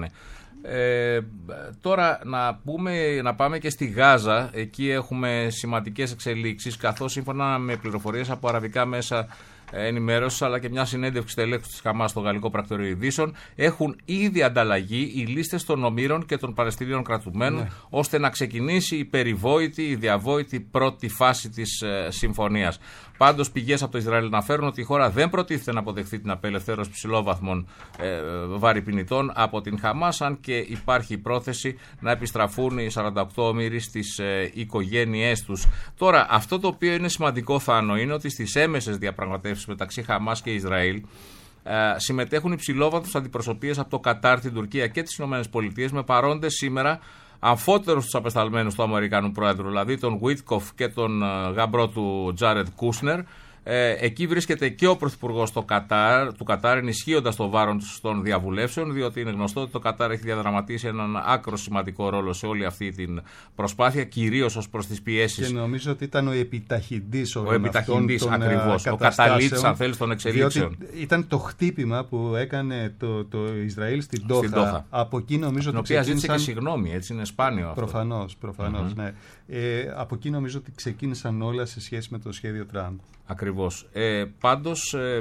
Ε, τώρα να, πούμε, να πάμε και στη Γάζα. Εκεί έχουμε σημαντικές εξελίξεις, καθώς σύμφωνα με πληροφορίες από αραβικά μέσα ενημέρωσης αλλά και μια συνέντευξη στελέχους της Χαμάς στο Γαλλικό Πρακτορείο Ειδήσεων, έχουν ήδη ανταλλαγή οι λίστες των ομήρων και των Παλαιστινίων κρατουμένων, ναι. ώστε να ξεκινήσει η περιβόητη, η διαβόητη πρώτη φάση της ε, συμφωνίας. Πάντως, πηγές από το Ισραήλ αναφέρουν ότι η χώρα δεν προτίθεται να αποδεχθεί την απελευθέρωση ψηλόβαθμων ε, βαρυπινητών από την Χαμάς, αν και υπάρχει η πρόθεση να επιστραφούν οι σαράντα οκτώ ομήροι στις ε, οικογένειές τους. Τώρα, αυτό το οποίο είναι σημαντικό, Θάνο, είναι ότι στις έμεσες διαπραγματεύσεις μεταξύ Χαμάς και Ισραήλ ε, συμμετέχουν υψηλόβαθμες αντιπροσωπείες από το Κατάρ, την Τουρκία και τις Ηνωμένες Πολιτείες, με παρόντες σήμερα αμφότερους τους απεσταλμένους του Αμερικανού Πρόεδρου, δηλαδή τον Γουίτκοφ και τον uh, γαμπρό του Τζάρετ Κούσνερ. Ε, εκεί βρίσκεται και ο Πρωθυπουργός του Κατάρ, του Κατάρ ενισχύοντας το βάρος των διαβουλεύσεων, διότι είναι γνωστό ότι το Κατάρ έχει διαδραματίσει έναν άκρο σημαντικό ρόλο σε όλη αυτή την προσπάθεια, κυρίως ως προς τις πιέσεις. Και νομίζω ότι ήταν ο επιταχυντής ο επιταχυντής ακριβώς, ο καταλήτης, αν θέλεις, των εξελίξεων. Ήταν το χτύπημα που έκανε το, το Ισραήλ στην Ντόχα. Από εκεί νομίζω την ότι οποία ζήτησε και συγγνώμη, έτσι είναι σπάνιο αυτό. Προφανώς, προφανώς, mm-hmm. ναι. Ε, από εκεί νομίζω ότι ξεκίνησαν όλα σε σχέση με το σχέδιο Τραμπ. Ακριβώς. Ε, πάντως, ε,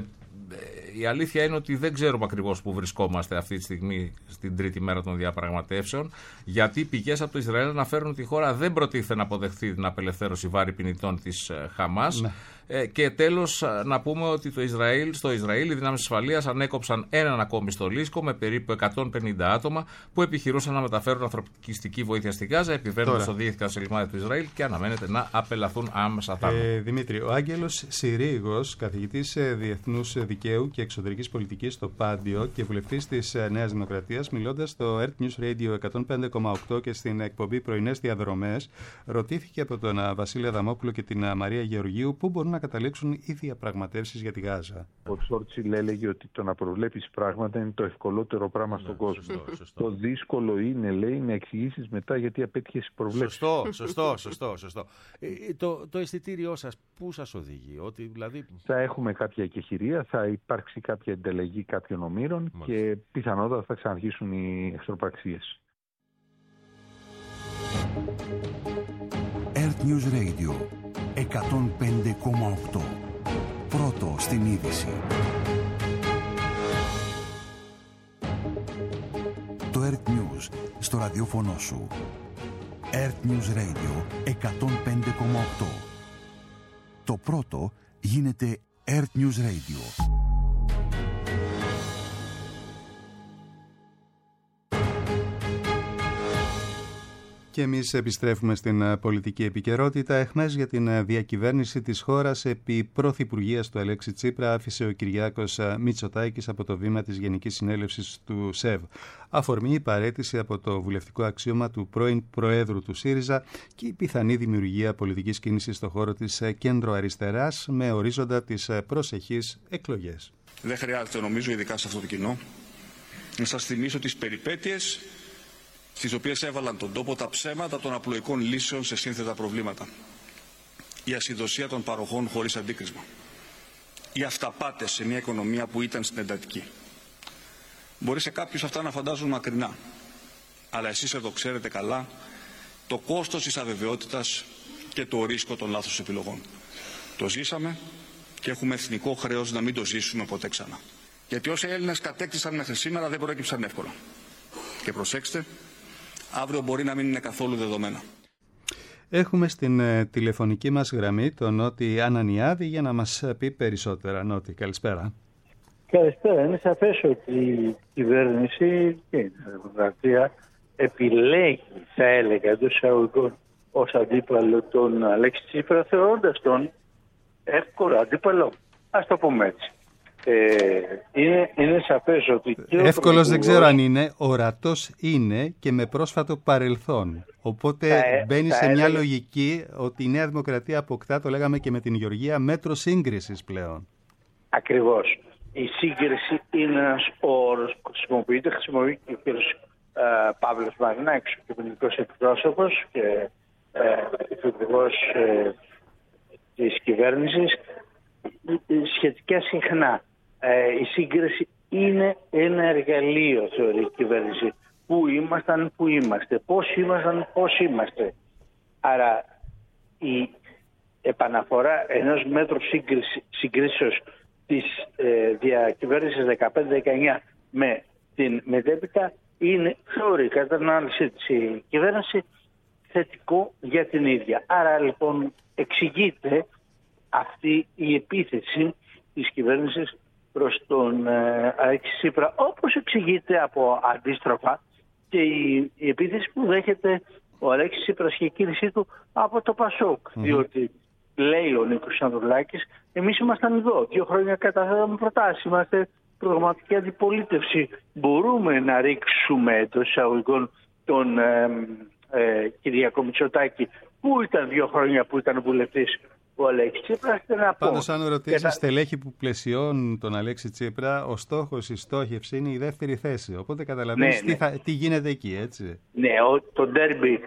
η αλήθεια είναι ότι δεν ξέρουμε ακριβώς που βρισκόμαστε αυτή τη στιγμή στην τρίτη μέρα των διαπραγματεύσεων, γιατί πηγές από το Ισραήλ αναφέρουν ότι η χώρα δεν προτίθεται να αποδεχθεί την απελευθέρωση βαρυπινητών της Χαμάς. Ναι. Ε, και τέλος, να πούμε ότι το Ισραήλ, στο Ισραήλ οι δυνάμεις ασφαλείας ανέκοψαν έναν ακόμη στολίσκο με περίπου εκατόν πενήντα άτομα που επιχειρούσαν να μεταφέρουν ανθρωπιστική βοήθεια στη Γάζα. Επιβαίνοντας οδηγήθηκαν σε λιμάνια του Ισραήλ και αναμένεται να απελαθούν άμεσα θάνατο. Ε, Δημήτρη, ο Άγγελος Συρίγος, καθηγητής διεθνούς δικαίου και εξωτερικής πολιτικής στο Πάντιο και βουλευτής της Νέας Δημοκρατίας, μιλώντας στο Earth News Radio εκατόν πέντε κόμμα οκτώ και στην εκπομπή Πρωινές Διαδρομές, ρωτήθηκε από τον Βασίλη Αδαμόπουλο και την Μαρία Γεωργίου πού μπορούν να καταλήξουν οι διαπραγματεύσεις για τη Γάζα. Ο Τσόρτσιλ έλεγε ότι το να προβλέπεις πράγματα είναι το ευκολότερο πράγμα στον κόσμο. Σωστό, σωστό. Το δύσκολο είναι, λέει, να εξηγήσεις μετά γιατί απέτυχες προβλέψεις. Σωστό, σωστό, σωστό. σωστό. Ε, το, το αισθητήριό σας πού σας οδηγεί? Ότι δηλαδή... Θα έχουμε κάποια εκεχηρία, θα υπάρξει κάποια ενταλλαγή κάποιων ομήρων και πιθανότατα θα ξαναρχίσουν οι εχθροπραξίες. Earth Earth News Radio εκατόν πέντε κόμμα οκτώ. Πρώτο στην είδηση. Το Earth News στο ραδιόφωνο σου. Earth News Radio εκατόν πέντε κόμμα οκτώ. Το πρώτο γίνεται Earth News Radio. Και εμείς επιστρέφουμε στην πολιτική επικαιρότητα. Εχμές για την διακυβέρνηση της χώρας επί πρωθυπουργίας του Αλέξη Τσίπρα άφησε ο Κυριάκος Μητσοτάκης από το βήμα της Γενικής Συνέλευσης του ΣΕΒ. Αφορμή η παραίτηση από το βουλευτικό αξίωμα του πρώην Προέδρου του ΣΥΡΙΖΑ και η πιθανή δημιουργία πολιτικής κίνησης στον χώρο της κέντρο-αριστεράς με ορίζοντα τις προσεχείς εκλογές. Δεν χρειάζεται, νομίζω, ειδικά σε αυτό το κοινό, να σας θυμίσω τις περιπέτειες στις οποίες έβαλαν τον τόπο τα ψέματα των απλοϊκών λύσεων σε σύνθετα προβλήματα. Η ασυδοσία των παροχών χωρίς αντίκρισμα. Οι αυταπάτες σε μια οικονομία που ήταν στην εντατική. Μπορεί σε κάποιους αυτά να φαντάζουν μακρινά. Αλλά εσείς εδώ ξέρετε καλά το κόστος της αβεβαιότητας και το ρίσκο των λάθος επιλογών. Το ζήσαμε και έχουμε εθνικό χρέος να μην το ζήσουμε ποτέ ξανά. Γιατί όσοι Έλληνες κατέκτησαν μέχρι σήμερα δεν προέκυψαν εύκολα. Και προσέξτε, αύριο μπορεί να μην είναι καθόλου δεδομένα. Έχουμε στην ε, τηλεφωνική μας γραμμή τον Νότι Ανανιάδη για να μας πει περισσότερα. Νότι, καλησπέρα. Καλησπέρα. Είναι σαφές ότι η κυβέρνηση και η Δημοκρατία επιλέγει, θα έλεγα, εντός εισαγωγικών ως αντίπαλο τον Αλέξη Τσίπρα, θεωρώντας τον εύκολο αντίπαλο. Ας το πούμε έτσι. Ε, είναι, είναι σαφές ότι... Εύκολος δεν ξέρω αν είναι, ορατός είναι και με πρόσφατο παρελθόν. Οπότε θα, μπαίνει θα σε έλεγα... μια λογική ότι η Νέα Δημοκρατία αποκτά, το λέγαμε και με την Γεωργία, μέτρο σύγκρισης πλέον. Ακριβώς. Η σύγκριση είναι ένας όρος που χρησιμοποιείται, χρησιμοποιεί και ο κ. Παύλος Μαρινάκης, ο κυβερνητικός εκπρόσωπος και ε, υφυπουργός ε, της κυβέρνησης, σχετικά συχνά. Ε, η σύγκριση είναι ένα εργαλείο, θεωρεί η κυβέρνηση. Πού ήμασταν, πού είμαστε, πώς ήμασταν, πώς είμαστε. Άρα η επαναφορά ενός μέτρου σύγκριση, συγκρίσεως της ε, διακυβέρνησης δεκαπέντε δεκαεννιά με την μετέπειτα είναι, θεωρεί κατά την ανάλυση της η κυβέρνηση, θετικό για την ίδια. Άρα λοιπόν εξηγείται αυτή η επίθεση της κυβέρνησης προς τον ε, Αλέξη Τσίπρα, όπως εξηγείται από αντίστροφα και η, η επίθεση που δέχεται ο Αλέξης Τσίπρας και η κίνησή του από το ΠΑΣΟΚ. Mm-hmm. Διότι λέει ο Νίκος Ανδρουλάκης, εμείς ήμασταν εδώ, δύο χρόνια καταθέταμε προτάσεις, είμαστε προγραμματική αντιπολίτευση. Μπορούμε να ρίξουμε εντός εισαγωγικών τον ε, ε, Κυριάκο Μητσοτάκη, που ήταν δύο χρόνια που ήταν βουλευτής ο Αλέξη Τσίπρα. Πάντως, αν ρωτήσεις τα... στελέχη που πλαισιώνουν τον Αλέξη Τσίπρα, ο στόχος, η στόχευση είναι η δεύτερη θέση. Οπότε καταλαβαίνεις ναι, τι, ναι. τι γίνεται εκεί, έτσι. Ναι, ο, το ντέρμπι,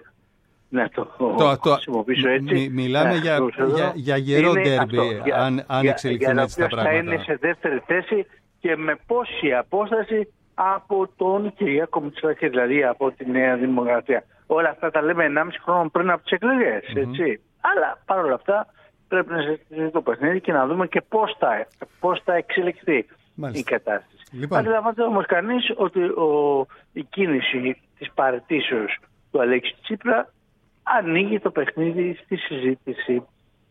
να το, το, το χρησιμοποιήσω έτσι. Μι, μιλάμε για, για, για γερό ντέρμπι, αν, αν για, εξελιχθούν για έτσι τα πράγματα. Θα είναι σε δεύτερη θέση και με πόση απόσταση από τον Κυριάκο Μητσοτάκη, δηλαδή από τη Νέα Δημοκρατία. Όλα αυτά τα λέμε ενάμιση χρόνο πριν από τις εκλογές, mm-hmm. έτσι. Αλλά παρόλα αυτά πρέπει να συζητήσουμε το παιχνίδι και να δούμε και πώς θα, πώς θα εξελιχθεί Μάλιστα. η κατάσταση. Λοιπόν. Αντιλαμβάνεται όμως κανείς ότι ο, η κίνηση της παραιτήσεως του Αλέξη Τσίπρα ανοίγει το παιχνίδι στη συζήτηση.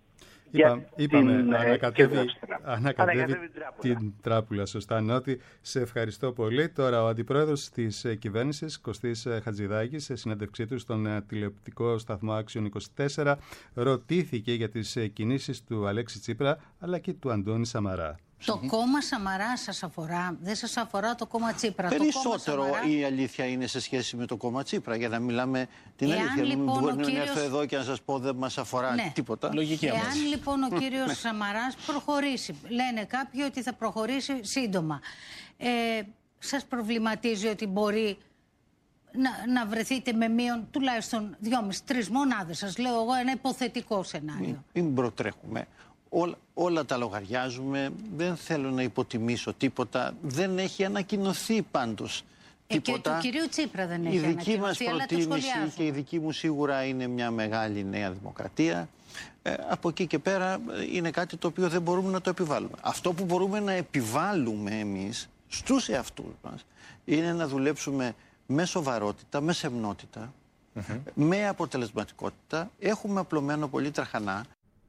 Είπα, είπαμε, την, ανακατεύει, ανακατεύει την τράπουλα, σωστά. Νότι, σε ευχαριστώ πολύ. Τώρα, ο Αντιπρόεδρος της κυβέρνησης, Κωστής Χατζηδάκης, σε συνέντευξή του στον τηλεοπτικό σταθμό Άξιον είκοσι τέσσερα, ρωτήθηκε για τις κινήσεις του Αλέξη Τσίπρα, αλλά και του Αντώνη Σαμαρά. Το κόμμα Σαμαρά σας αφορά, δεν σας αφορά το κόμμα Τσίπρα. Περισσότερο το κόμμα η αλήθεια είναι σε σχέση με το κόμμα Τσίπρα, για να μιλάμε την Εάν, αλήθεια. Λοιπόν, Μην μπορεί κύριος... να έρθω εδώ και να σας πω δεν μας αφορά ναι. τίποτα. Λογική Εάν αμέσως. λοιπόν ο κύριος Σαμαράς προχωρήσει, λένε κάποιοι ότι θα προχωρήσει σύντομα, ε, σας προβληματίζει ότι μπορεί να, να βρεθείτε με μείον τουλάχιστον δυόμιση τρεις μονάδες? Σας λέω εγώ ένα υποθετικό σενάριο. Μην, μην προτρέχουμε. Όλα, όλα τα λογαριάζουμε, δεν θέλω να υποτιμήσω τίποτα, δεν έχει ανακοινωθεί πάντως τίποτα. Και του κυρίου Τσίπρα δεν έχει η δική μας ανακοινωθεί, προτίμηση και η δική μου σίγουρα είναι μια μεγάλη Νέα Δημοκρατία. Ε, από εκεί και πέρα είναι κάτι το οποίο δεν μπορούμε να το επιβάλλουμε. Αυτό που μπορούμε να επιβάλλουμε εμείς στους εαυτούς μας είναι να δουλέψουμε με σοβαρότητα, με σεμνότητα, mm-hmm. με αποτελεσματικότητα. Έχουμε απλωμένο πολύ τραχανά.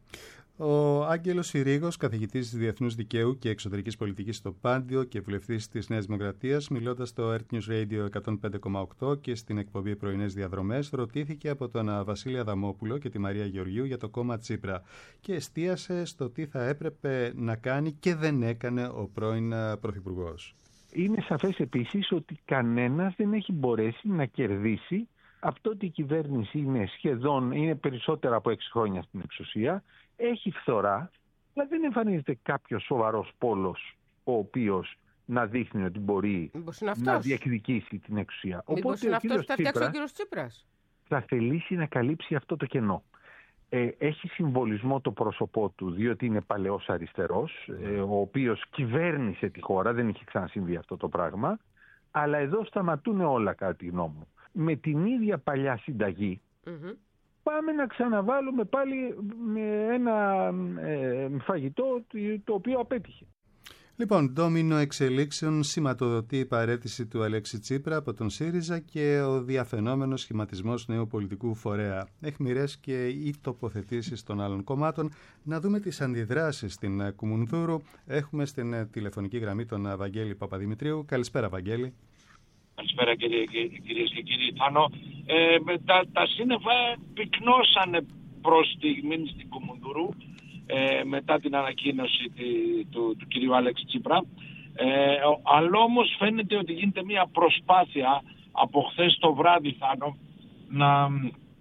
Ο Άγγελος Συρίγος, καθηγητής Διεθνούς Δικαίου και Εξωτερικής Πολιτικής στο Πάντιο και βουλευτής της Νέας Δημοκρατίας, μιλώντας στο Earth News Radio εκατόν πέντε κόμμα οκτώ και στην εκπομπή Πρωινές Διαδρομές, ρωτήθηκε από τον Βασίλη Αδαμόπουλο και τη Μαρία Γεωργίου για το κόμμα Τσίπρα και εστίασε στο τι θα έπρεπε να κάνει και δεν έκανε ο πρώην Πρωθυπουργός. Είναι σαφές επίσης ότι κανένας δεν έχει μπορέσει να κερδίσει από το ότι η κυβέρνηση είναι σχεδόν, είναι περισσότερα από έξι χρόνια στην εξουσία, έχει φθορά, αλλά δεν εμφανίζεται κάποιος σοβαρός πόλος ο οποίος να δείχνει ότι μπορεί να διεκδικήσει την εξουσία. Μήπως είναι αυτός που θα φτιάξει ο κύριος Τσίπρας. Θα θελήσει να καλύψει αυτό το κενό. Ε, έχει συμβολισμό το πρόσωπό του, διότι είναι παλαιός αριστερός, ε, ο οποίος κυβέρνησε τη χώρα, δεν είχε ξανασυμβεί αυτό το πράγμα, αλλά εδώ σταματούν όλα κατά τη γνώμη μου. Με την ίδια παλιά συνταγή, mm-hmm. πάμε να ξαναβάλουμε πάλι με ένα ε, φαγητό το οποίο απέτυχε. Λοιπόν, ντόμινο εξελίξεων σηματοδοτεί η παραίτηση του Αλέξη Τσίπρα από τον ΣΥΡΙΖΑ και ο διαφαινόμενος σχηματισμός νέου πολιτικού φορέα. Αιχμηρές και οι τοποθετήσεις των άλλων κομμάτων. Να δούμε τις αντιδράσεις στην Κουμουνδούρου. Έχουμε στην τηλεφωνική γραμμή τον Βαγγέλη Παπαδημητρίου. Καλησπέρα, Βαγγέλη. Καλησπέρα κυρίες και κύριοι. Θάνο, ε, τα, τα σύννεφα πυκνώσανε προς στιγμή στην Κουμουνδούρου ε, μετά την ανακοίνωση τη, του, του κυρίου Άλεξη Τσίπρα. Ε, αλλά όμως φαίνεται ότι γίνεται μια προσπάθεια από χθες το βράδυ, Θάνο, να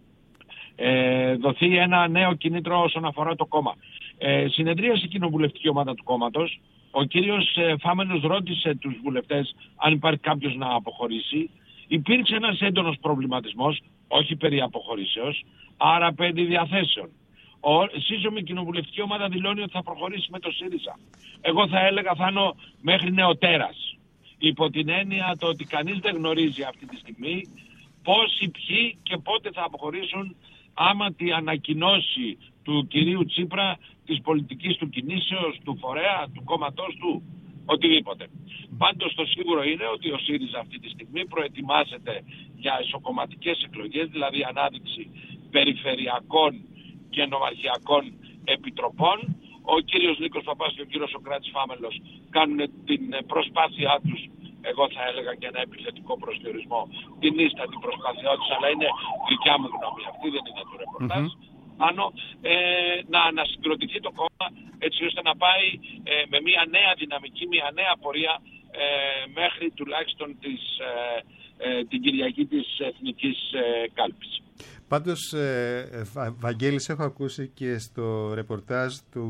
ε, δοθεί ένα νέο κινήτρο όσον αφορά το κόμμα. Ε, συνεδρίασε η κοινοβουλευτική ομάδα του κόμματος. Ο κύριος ε, Φάμενος ρώτησε τους βουλευτές αν υπάρχει κάποιος να αποχωρήσει. Υπήρξε ένας έντονος προβληματισμός, όχι περί αποχωρήσεως, άρα περί διαθέσεων. Ο σύσσωμη κοινοβουλευτική ομάδα δηλώνει ότι θα προχωρήσει με το ΣΥΡΙΖΑ. Εγώ θα έλεγα, Θάνο, μέχρι νεοτέρας. Υπό την έννοια το ότι κανείς δεν γνωρίζει αυτή τη στιγμή πόσοι, ποιοι και πότε θα αποχωρήσουν άμα τη ανακοινώσει του κυρίου Τσίπρα, της πολιτικής του κινήσεως, του φορέα, του κόμματός του, οτιδήποτε. Πάντως το σίγουρο είναι ότι ο ΣΥΡΙΖΑ αυτή τη στιγμή προετοιμάζεται για ισοκομματικές εκλογές, δηλαδή ανάδειξη περιφερειακών και νομαρχιακών επιτροπών. Ο κύριος Νίκος Παπάς και ο κύριος Σοκράτης Φάμελος κάνουν την προσπάθειά τους, εγώ θα έλεγα και ένα επιθετικό προσδιορισμό, την ίστατη προσπάθειά τους, αλλά είναι δικιά μου γνώμη αυτή, δεν είναι του ρεπορτάζ. Mm-hmm. Πάνω, ε, να ανασυγκροτηθεί το κόμμα έτσι ώστε να πάει ε, με μια νέα δυναμική, μια νέα πορεία ε, μέχρι τουλάχιστον της, ε, ε, την Κυριακή της Εθνικής ε, Κάλπης. Πάντως, ε, Βαγγέλη, έχω ακούσει και στο ρεπορτάζ του,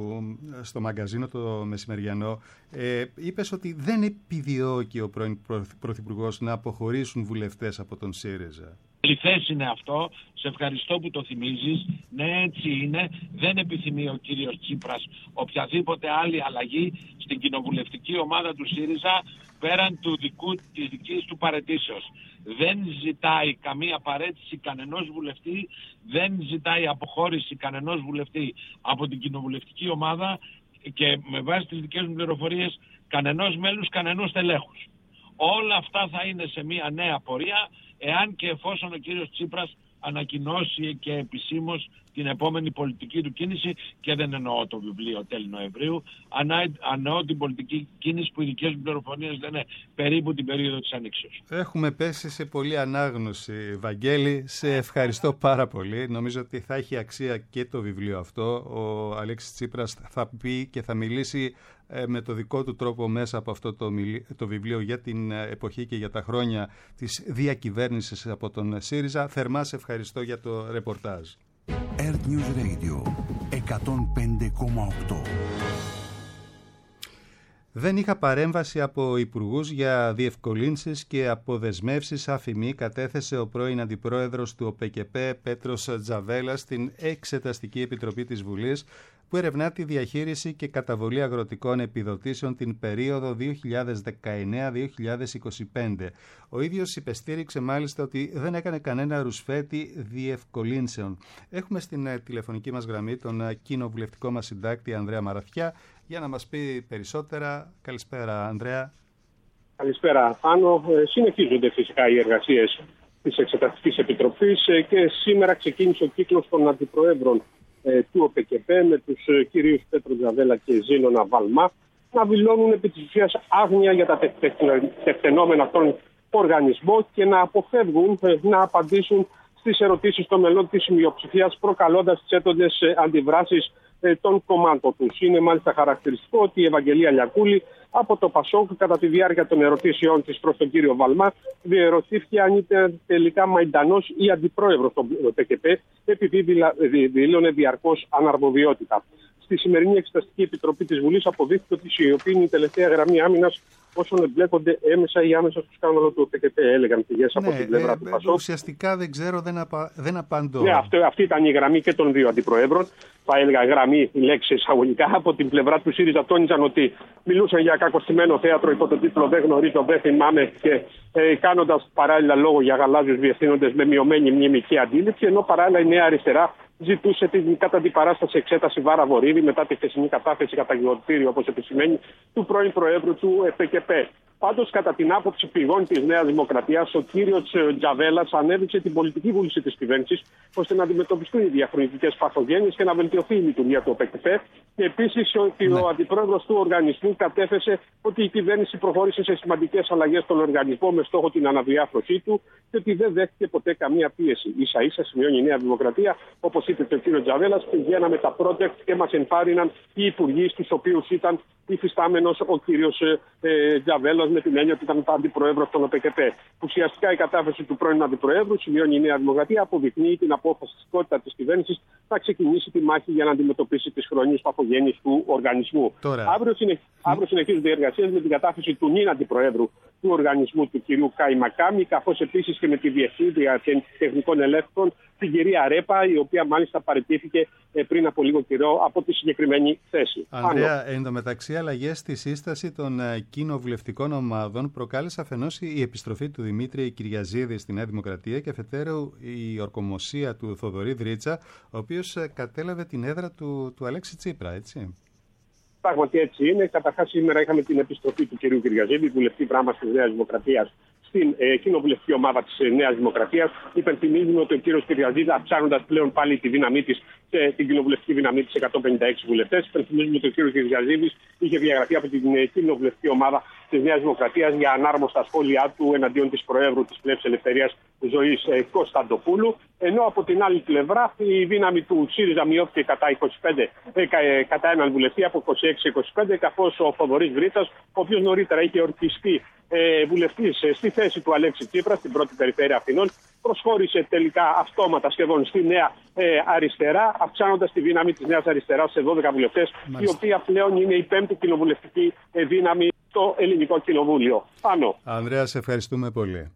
στο μαγκαζίνο το μεσημεριανό, ε, είπες ότι δεν επιδιώκει ο πρώην Πρωθυπουργός να αποχωρήσουν βουλευτές από τον ΣΥΡΙΖΑ. Αληθές είναι αυτό, σε ευχαριστώ που το θυμίζεις. Ναι, έτσι είναι. Δεν επιθυμεί ο κύριος Τσίπρας οποιαδήποτε άλλη αλλαγή στην κοινοβουλευτική ομάδα του ΣΥΡΙΖΑ πέραν του δικού, της δικής του παραιτήσεως. Δεν ζητάει καμία παραίτηση κανενός βουλευτή, δεν ζητάει αποχώρηση κανενός βουλευτή από την κοινοβουλευτική ομάδα και με βάση τις δικές μου πληροφορίες κανενός μέλους, κανενός τελέχους. Όλα αυτά θα είναι σε μια νέα πορεία, εάν και εφόσον ο κύριος Τσίπρας ανακοινώσει και επισήμως την επόμενη πολιτική του κίνηση, και δεν εννοώ το βιβλίο τέλη Νοεμβρίου, εννοώ την πολιτική κίνηση που οι δικές μου πληροφορίες λένε περίπου την περίοδο της Ανοίξεως. Έχουμε πέσει σε πολλή ανάγνωση, Βαγγέλη. Σε ευχαριστώ πάρα πολύ. Νομίζω ότι θα έχει αξία και το βιβλίο αυτό. Ο Αλέξης Τσίπρας θα πει και θα μιλήσει με το δικό του τρόπο μέσα από αυτό το, το βιβλίο για την εποχή και για τα χρόνια της διακυβέρνησης από τον ΣΥΡΙΖΑ. Θερμά σε ευχαριστώ για το ρεπορτάζ. Earth News Radio εκατόν πέντε κόμμα οκτώ. Δεν είχα παρέμβαση από υπουργούς για διευκολύνσεις και αποδεσμεύσεις αφημί, κατέθεσε ο πρώην αντιπρόεδρος του ΟΠΕΚΕΠΕ Πέτρος Τζαβέλας στην Εξεταστική Επιτροπή της Βουλής, που ερευνά τη διαχείριση και καταβολή αγροτικών επιδοτήσεων την περίοδο δύο χιλιάδες δεκαεννέα με δύο χιλιάδες είκοσι πέντε. Ο ίδιος υπεστήριξε μάλιστα ότι δεν έκανε κανένα ρουσφέτη διευκολύνσεων. Έχουμε στην τηλεφωνική μας γραμμή τον κοινοβουλευτικό μας συντάκτη Ανδρέα Μαραθιά για να μας πει περισσότερα. Καλησπέρα, Ανδρέα. Καλησπέρα, Άνω. Συνεχίζονται φυσικά οι εργασίες της Εξεταστικής Επιτροπής και σήμερα ξεκίνησε ο κύκλος των αντιπροέδρων του ΟΠΕΚΕΠΕ με τους κυρίους Πέτρο Τζαβέλα και Ζήνωνα Βαλμά να δηλώνουν επί της ουσίας άγνοια για τα τεκτενόμενα των οργανισμό και να αποφεύγουν να απαντήσουν στις ερωτήσεις των μελών της μειοψηφίας, προκαλώντας τις έντονες αντιδράσεις των κομμάτων τους. Είναι μάλιστα χαρακτηριστικό ότι η Ευαγγελία Λιακούλη από το ΠΑΣΟΚ κατά τη διάρκεια των ερωτήσεων της προς τον κύριο Βαλμά διερωτήθηκε αν ήταν τελικά μαϊντανός ή αντιπρόεδρος του ΟΠΕΚΕΠΕ, επειδή δηλώνε διαρκώς αναρμοδιότητα. Στη σημερινή Εξεταστική Επιτροπή της Βουλής αποδείχθηκε ότι σιωπή είναι η τελευταία γραμμή άμυνας όσων εμπλέκονται έμεσα ή άμεσα στο σκάνδαλο του ΟΠΕΚΕΠΕ, έλεγαν πηγές από ναι, την πλευρά ε, του ΠΑΣΟΚ. Ουσιαστικά δεν ξέρω, δεν, απα, δεν απαντώ. Ναι, αυτή, αυτή ήταν η γραμμή και των δύο αντιπροέδρων. Θα έλεγα γραμμή, λέξη εισαγωγικά. Από την πλευρά του ΣΥΡΙΖΑ τόνιζαν ότι μιλούσαν για κακοστημένο θέατρο υπό τον τίτλο Δεν γνωρίζω, δεν θυμάμαι και ε, κάνοντας παράλληλα λόγο για γαλάζιους διευθύνοντες με μειωμένη μνημική αντίληψη, ενώ παράλληλα η Νέα Αριστερά ζητούσε την κατά αντιπαράσταση εξέταση Βάρα Βορύδη μετά τη χθεσινή κατάθεση καταγγελτήριο, όπως επισημαίνει, του πρώην Προέδρου του ΕΠΕΚΕΠΕ. Πάντως, κατά την άποψη πηγών της Νέας Δημοκρατίας, ο κύριος Τζαβέλας ανέδειξε την πολιτική βούληση της κυβέρνησης ώστε να αντιμετωπιστούν οι διαχρονικές παθογένειες και να βελτιωθεί η λειτουργία του ΟΠΕΚΕΠΕ. Και επίσης, ότι ναι. ο αντιπρόεδρος του οργανισμού κατέθεσε ότι η κυβέρνηση προχώρησε σε σημαντικές αλλαγές στον οργανισμό με στόχο την αναδιάρθρωσή του και ότι δεν δέχτηκε ποτέ καμία πίεση. Ίσα ίσα, σημειώνει η Νέα Δημοκρατία, όπως είπε και ο κύριος Τζαβέλας, πηγαίναμε τα project και μας ενθάρρυναν οι υπουργοί, στους οποίους ήταν υφιστάμενος ο κύριος ε, Τζαβέλας, με την έννοια ότι ήταν αντιπροέδρος των ΟΠΕΚΕΠΕ. Ουσιαστικά η κατάθεση του πρώην αντιπροέδρου, σημειώνει η Νέα Δημοκρατία, αποδεικνύει την αποφασιστικότητα της κυβέρνησης να ξεκινήσει τη μάχη για να αντιμετωπίσει τις χρονιές παθογένειες του οργανισμού. Τώρα... Αύριο, συνεχ... Αύριο συνεχίζονται οι εργασίες με την κατάθεση του νυν αντιπροέδρου του οργανισμού, του κυρίου Κάι Μακάμι, καθώς επίσης και με τη Διευθύντρια Τεχνικών Ελέγχων, την κυρία Ρέπα, η οποία μάλιστα παραιτήθηκε πριν από λίγο καιρό από τη συγκεκριμένη θέση. Ανδρέα, εν τω μεταξύ, αλλαγές στη σύσταση των κοινοβουλευτικών ομάδων προκάλεσε αφενός η επιστροφή του Δημήτρη Κυριαζίδη στη Νέα Δημοκρατία και αφετέρου η ορκομοσία του Θοδωρή Δρίτσα, ο οποίος κατέλαβε την έδρα του, του Αλέξη Τσίπρα, έτσι. Πράγματι έτσι είναι. Καταρχάς, σήμερα είχαμε την επιστροφή του κ. Κυριαζίδη, βουλευτή πράγμα της Νέας Δημοκρατίας, στην ε, κοινοβουλευτική ομάδα της ε, Νέας Δημοκρατίας. Υπενθυμίζουμε ότι ο κ. Κυριαζίδη, αυξάνοντας πλέον πάλι τη δύναμή της, ε, την κοινοβουλευτική δύναμή της, εκατόν πενήντα έξι βουλευτές. Υπενθυμίζουμε ότι ο κ. Κυριαζίδης είχε διαγραφεί από την ε, κοινοβουλευτική ομάδα της Νέας Δημοκρατίας για ανάρμοστα σχόλιά του εναντίον της Προέδρου της Πλεύσης Ελευθερίας Ζωής ε, Κωνσταντοπούλου. Ενώ από την άλλη πλευρά η δύναμη του ΣΥΡΙΖΑ μειώθηκε κατά, είκοσι πέντε, ε, κατά έναν βουλευτή από είκοσι έξι είκοσι πέντε, καθώς ο Θοδωρής Δρίτσας, ο οποίος νωρίτερα είχε ορκιστεί ε, βουλευτής ε, στη θέση του Αλέξη Τσίπρα, στην πρώτη περιφέρεια Αθηνών, προσχώρησε τελικά αυτόματα σχεδόν στη Νέα ε, Αριστερά, αυξάνοντας τη δύναμη της Νέας Αριστεράς σε δώδεκα βουλευτές, η οποία πλέον είναι η πέμπτη κοινοβουλευτική ε, δύναμη στο Ελληνικό Κοινοβούλιο. Πάνω. Ανδρέα, σε ευχαριστούμε πολύ.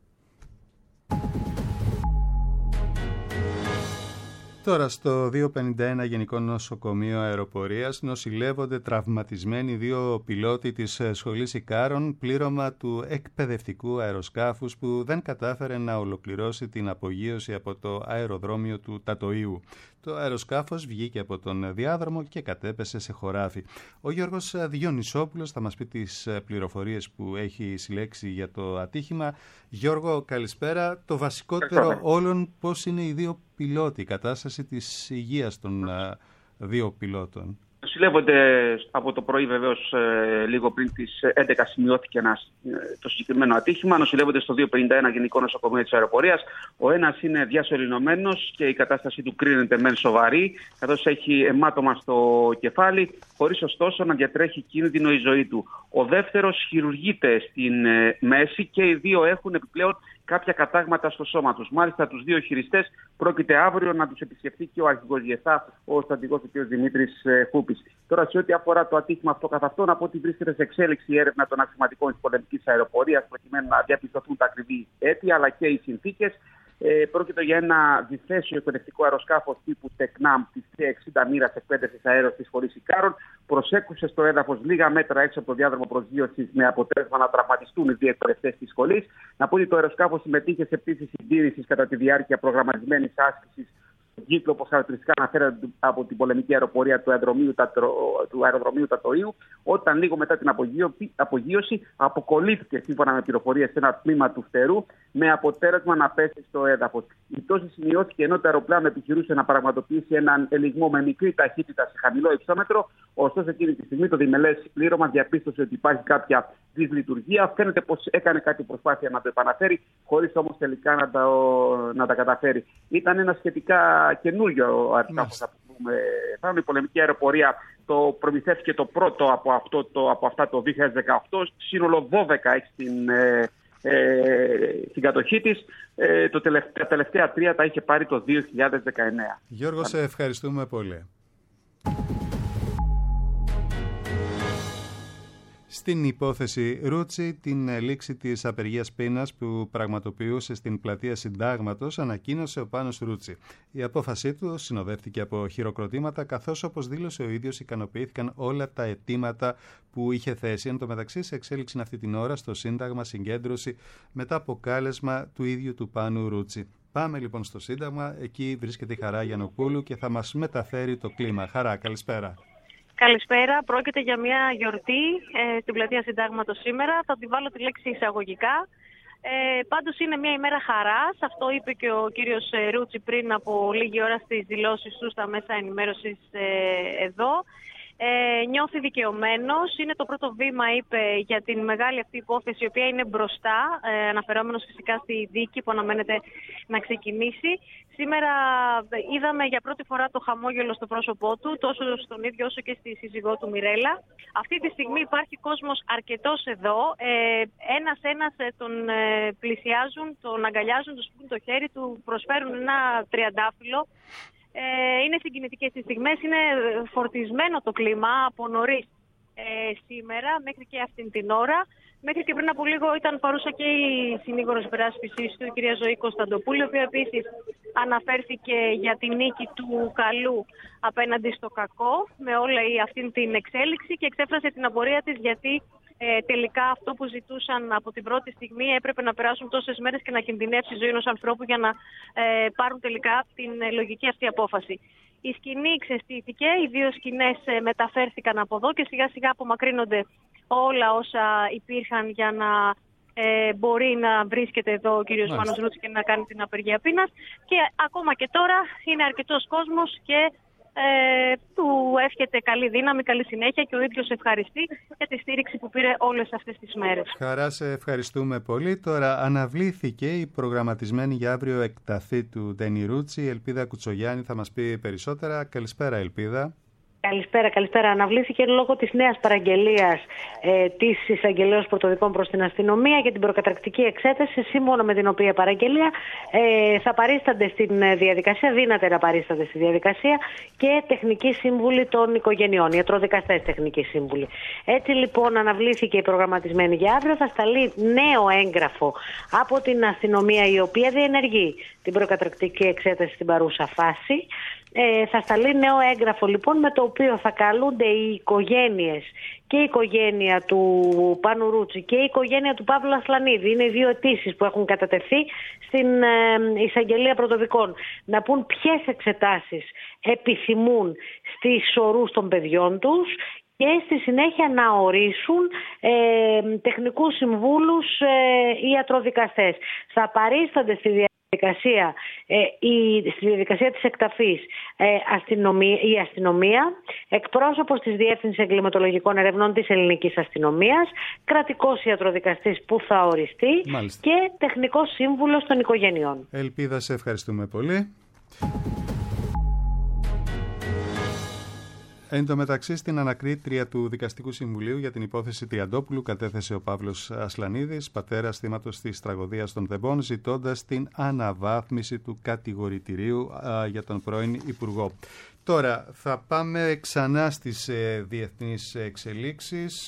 Τώρα στο δύο πενήντα ένα Γενικό Νοσοκομείο Αεροπορίας νοσηλεύονται τραυματισμένοι δύο πιλότοι της Σχολής Ικάρων, πλήρωμα του εκπαιδευτικού αεροσκάφους που δεν κατάφερε να ολοκληρώσει την απογείωση από το αεροδρόμιο του Τατοΐου. Το αεροσκάφος βγήκε από τον διάδρομο και κατέπεσε σε χωράφι. Ο Γιώργος Διονυσόπουλος θα μας πει τις πληροφορίες που έχει συλλέξει για το ατύχημα. Γιώργο, καλησπέρα. Το βασικότερο όλων, πώς είναι οι δύο πιλότοι, η κατάσταση της υγείας των δύο πιλότων? Νοσηλεύονται από το πρωί, βεβαίως, λίγο πριν τις έντεκα σημειώθηκε ένας, το συγκεκριμένο ατύχημα. Νοσηλεύονται στο δύο πενήντα ένα Γενικό Νοσοκομείο της Αεροπορίας. Ο ένας είναι διασωληνωμένος και η κατάστασή του κρίνεται μεν σοβαρή, καθώς έχει αιμάτωμα στο κεφάλι, χωρίς ωστόσο να διατρέχει κίνδυνο η ζωή του. Ο δεύτερος χειρουργείται στην μέση και οι δύο έχουν επιπλέον κάποια κατάγματα στο σώμα τους. Μάλιστα, τους δύο χειριστές πρόκειται αύριο να τους επισκεφτεί και ο αρχηγός ΓΕΘΑ, ο στρατηγός ο κ. Δημήτρης Φούπης. Τώρα, σε ό,τι αφορά το ατύχημα αυτό καθ' αυτό, να πω ότι βρίσκεται σε εξέλιξη η έρευνα των αξιωματικών της πολεμικής αεροπορίας, προκειμένου να διαπιστωθούν τα ακριβή αίτια αλλά και οι συνθήκες. Ε, πρόκειται για ένα διθέσιο εκπαιδευτικό αεροσκάφος τύπου Τεκνάμ της τριακόσια εξήντα μοίρας εκπαίδευσης αέρος της σχολής Ικάρων. Προσέκουσε στο έδαφος λίγα μέτρα έξω από το διάδρομο προσγείωσης, με αποτέλεσμα να τραυματιστούν οι δύο εκπαιδευτές της σχολής. Να πω ότι το αεροσκάφος συμμετείχε σε πτήσεις συντήρησης κατά τη διάρκεια προγραμματισμένης άσκησης. Κύκλο, όπως χαρακτηριστικά αναφέρεται από την πολεμική αεροπορία του αεροδρομίου, του αεροδρομίου Τατοίου, όταν λίγο μετά την απογείωση αποκολλήθηκε, σύμφωνα με πληροφορίες, σε ένα τμήμα του φτερού, με αποτέλεσμα να πέσει στο έδαφος. Η πτώση σημειώθηκε ενώ το αεροπλάνο επιχειρούσε να πραγματοποιήσει έναν ελιγμό με μικρή ταχύτητα σε χαμηλό υψόμετρο. Ωστόσο, εκείνη τη στιγμή το διμελές πλήρωμα διαπίστωσε ότι υπάρχει κάποια δυσλειτουργία. Φαίνεται πως έκανε κάτι προσπάθεια να το επαναφέρει, χωρίς όμως τελικά να, το, να τα καταφέρει. Ήταν ένα σχετικά καινούριο αεροσκάφος, θα πούμε. Πάνω η πολεμική αεροπορία το προμηθεύτηκε το πρώτο από, αυτό, το, από αυτά το δύο χιλιάδες δεκαοκτώ. Σύνολο δώδεκα έχει στην, ε, ε, στην κατοχή της. Ε, το τελευταία, τα τελευταία τρία τα είχε πάρει το δύο χιλιάδες δεκαεννέα. Γιώργο, σε ευχαριστούμε πολύ. Στην υπόθεση Ρούτσι, την λήξη της απεργίας πείνας που πραγματοποιούσε στην πλατεία Συντάγματος, ανακοίνωσε ο Πάνος Ρούτσι. Η απόφασή του συνοδεύτηκε από χειροκροτήματα, καθώς, όπως δήλωσε ο ίδιος, ικανοποιήθηκαν όλα τα αιτήματα που είχε θέσει. Εν τω μεταξύ, σε εξέλιξη αυτή την ώρα στο Σύνταγμα συγκέντρωση μετά από κάλεσμα του ίδιου του Πάνου Ρούτσι. Πάμε λοιπόν στο Σύνταγμα. Εκεί βρίσκεται η Χαρά Γιαννοπούλου και θα μας μεταφέρει το κλίμα. Χαρά, καλησπέρα. Καλησπέρα. Πρόκειται για μια γιορτή ε, στην πλατεία Συντάγματος σήμερα. Θα τη βάλω τη λέξη εισαγωγικά. Ε, πάντως είναι μια ημέρα χαράς. Αυτό είπε και ο κύριος Ρούτσι πριν από λίγη ώρα στις δηλώσεις του στα μέσα ενημέρωσης ε, εδώ. Ε, νιώθει δικαιωμένος. Είναι το πρώτο βήμα, είπε, για την μεγάλη αυτή υπόθεση, η οποία είναι μπροστά, ε, αναφερόμενος φυσικά στη δίκη που αναμένεται να ξεκινήσει. Σήμερα είδαμε για πρώτη φορά το χαμόγελο στο πρόσωπό του, τόσο στον ίδιο όσο και στη σύζυγό του Μιρέλα. Αυτή τη στιγμή υπάρχει κόσμος αρκετός εδώ. Ε, ένας-ένας τον ε, πλησιάζουν, τον αγκαλιάζουν, του σπούν το χέρι του, προσφέρουν ένα τριαντάφυλλο. Ε, είναι συγκινητικές οι στιγμές, είναι φορτισμένο το κλίμα από νωρίς ε, σήμερα μέχρι και αυτήν την ώρα. Μέχρι και πριν από λίγο ήταν παρούσα και η συνήγορος υπεράσπισης του, η κυρία Ζωή Κωνσταντοπούλου, η οποία επίσης αναφέρθηκε για την νίκη του καλού απέναντι στο κακό με όλη αυτή την εξέλιξη και εξέφρασε την απορία της γιατί Ε, τελικά αυτό που ζητούσαν από την πρώτη στιγμή έπρεπε να περάσουν τόσες μέρες και να κινδυνεύσει η ζωή ενός ανθρώπου για να ε, πάρουν τελικά την ε, λογική αυτή απόφαση. Η σκηνή ξεστήθηκε, οι δύο σκηνές ε, μεταφέρθηκαν από εδώ και σιγά σιγά απομακρύνονται όλα όσα υπήρχαν για να ε, μπορεί να βρίσκεται εδώ ο κύριος Πάνος Ρούτσι και να κάνει την απεργία πείνας. Και ακόμα και τώρα είναι αρκετός κόσμος και Ε, του εύχεται καλή δύναμη, καλή συνέχεια και ο ίδιος ευχαριστεί για τη στήριξη που πήρε όλες αυτές τις μέρες. Χαρά, σε ευχαριστούμε πολύ. Τώρα αναβλήθηκε η προγραμματισμένη για αύριο εκταφή του Ντένι Ρούτσι. Η Ελπίδα Κουτσογιάννη θα μας πει περισσότερα. Καλησπέρα, Ελπίδα. Καλησπέρα, καλησπέρα. Αναβλήθηκε λόγω της νέας παραγγελίας ε, της εισαγγελέως πρωτοδικών προς την αστυνομία για την προκαταρκτική εξέταση, σύμφωνα με την οποία παραγγελία ε, θα παρίστανται στην διαδικασία, δύναται να παρίστανται στη διαδικασία και τεχνικοί σύμβουλοι των οικογενειών, ιατροδικαστές τεχνικοί σύμβουλοι. Έτσι λοιπόν αναβλήθηκε η προγραμματισμένη για αύριο. Θα σταλεί νέο έγγραφο από την αστυνομία, η οποία διενεργεί την προκαταρκτική εξέταση στην παρούσα φάση. Ε, θα σταλεί νέο έγγραφο λοιπόν, με το οποίο θα καλούνται οι οικογένειες, και η οικογένεια του Πάνου Ρούτσι και η οικογένεια του Παύλου Ασλανίδη. Είναι οι δύο αιτήσεις που έχουν κατατεθεί στην ε, εισαγγελία πρωτοδικών, να πούν ποιες εξετάσεις επιθυμούν στις ορούς των παιδιών τους και στη συνέχεια να ορίσουν ε, τεχνικούς συμβούλους ε, ιατροδικαστές. Θα παρίστανται στη διαδικασία Διαδικασία, ε, η, στη διαδικασία της εκταφής ε, αστυνομία, η αστυνομία, εκπρόσωπος της Διεύθυνσης Εγκληματολογικών Ερευνών της Ελληνικής Αστυνομίας, κρατικός ιατροδικαστής που θα οριστεί. Μάλιστα. Και τεχνικός σύμβουλος των οικογενειών. Ελπίδα, σε ευχαριστούμε πολύ. Εν τω μεταξύ, στην ανακρίτρια του Δικαστικού Συμβουλίου για την υπόθεση Τριαντόπουλου κατέθεσε ο Παύλος Ασλανίδης, πατέρας θύματος της τραγωδίας των Θεμπών, ζητώντας την αναβάθμιση του κατηγορητηρίου α, για τον πρώην Υπουργό. Τώρα θα πάμε ξανά στις ε, διεθνείς εξελίξεις.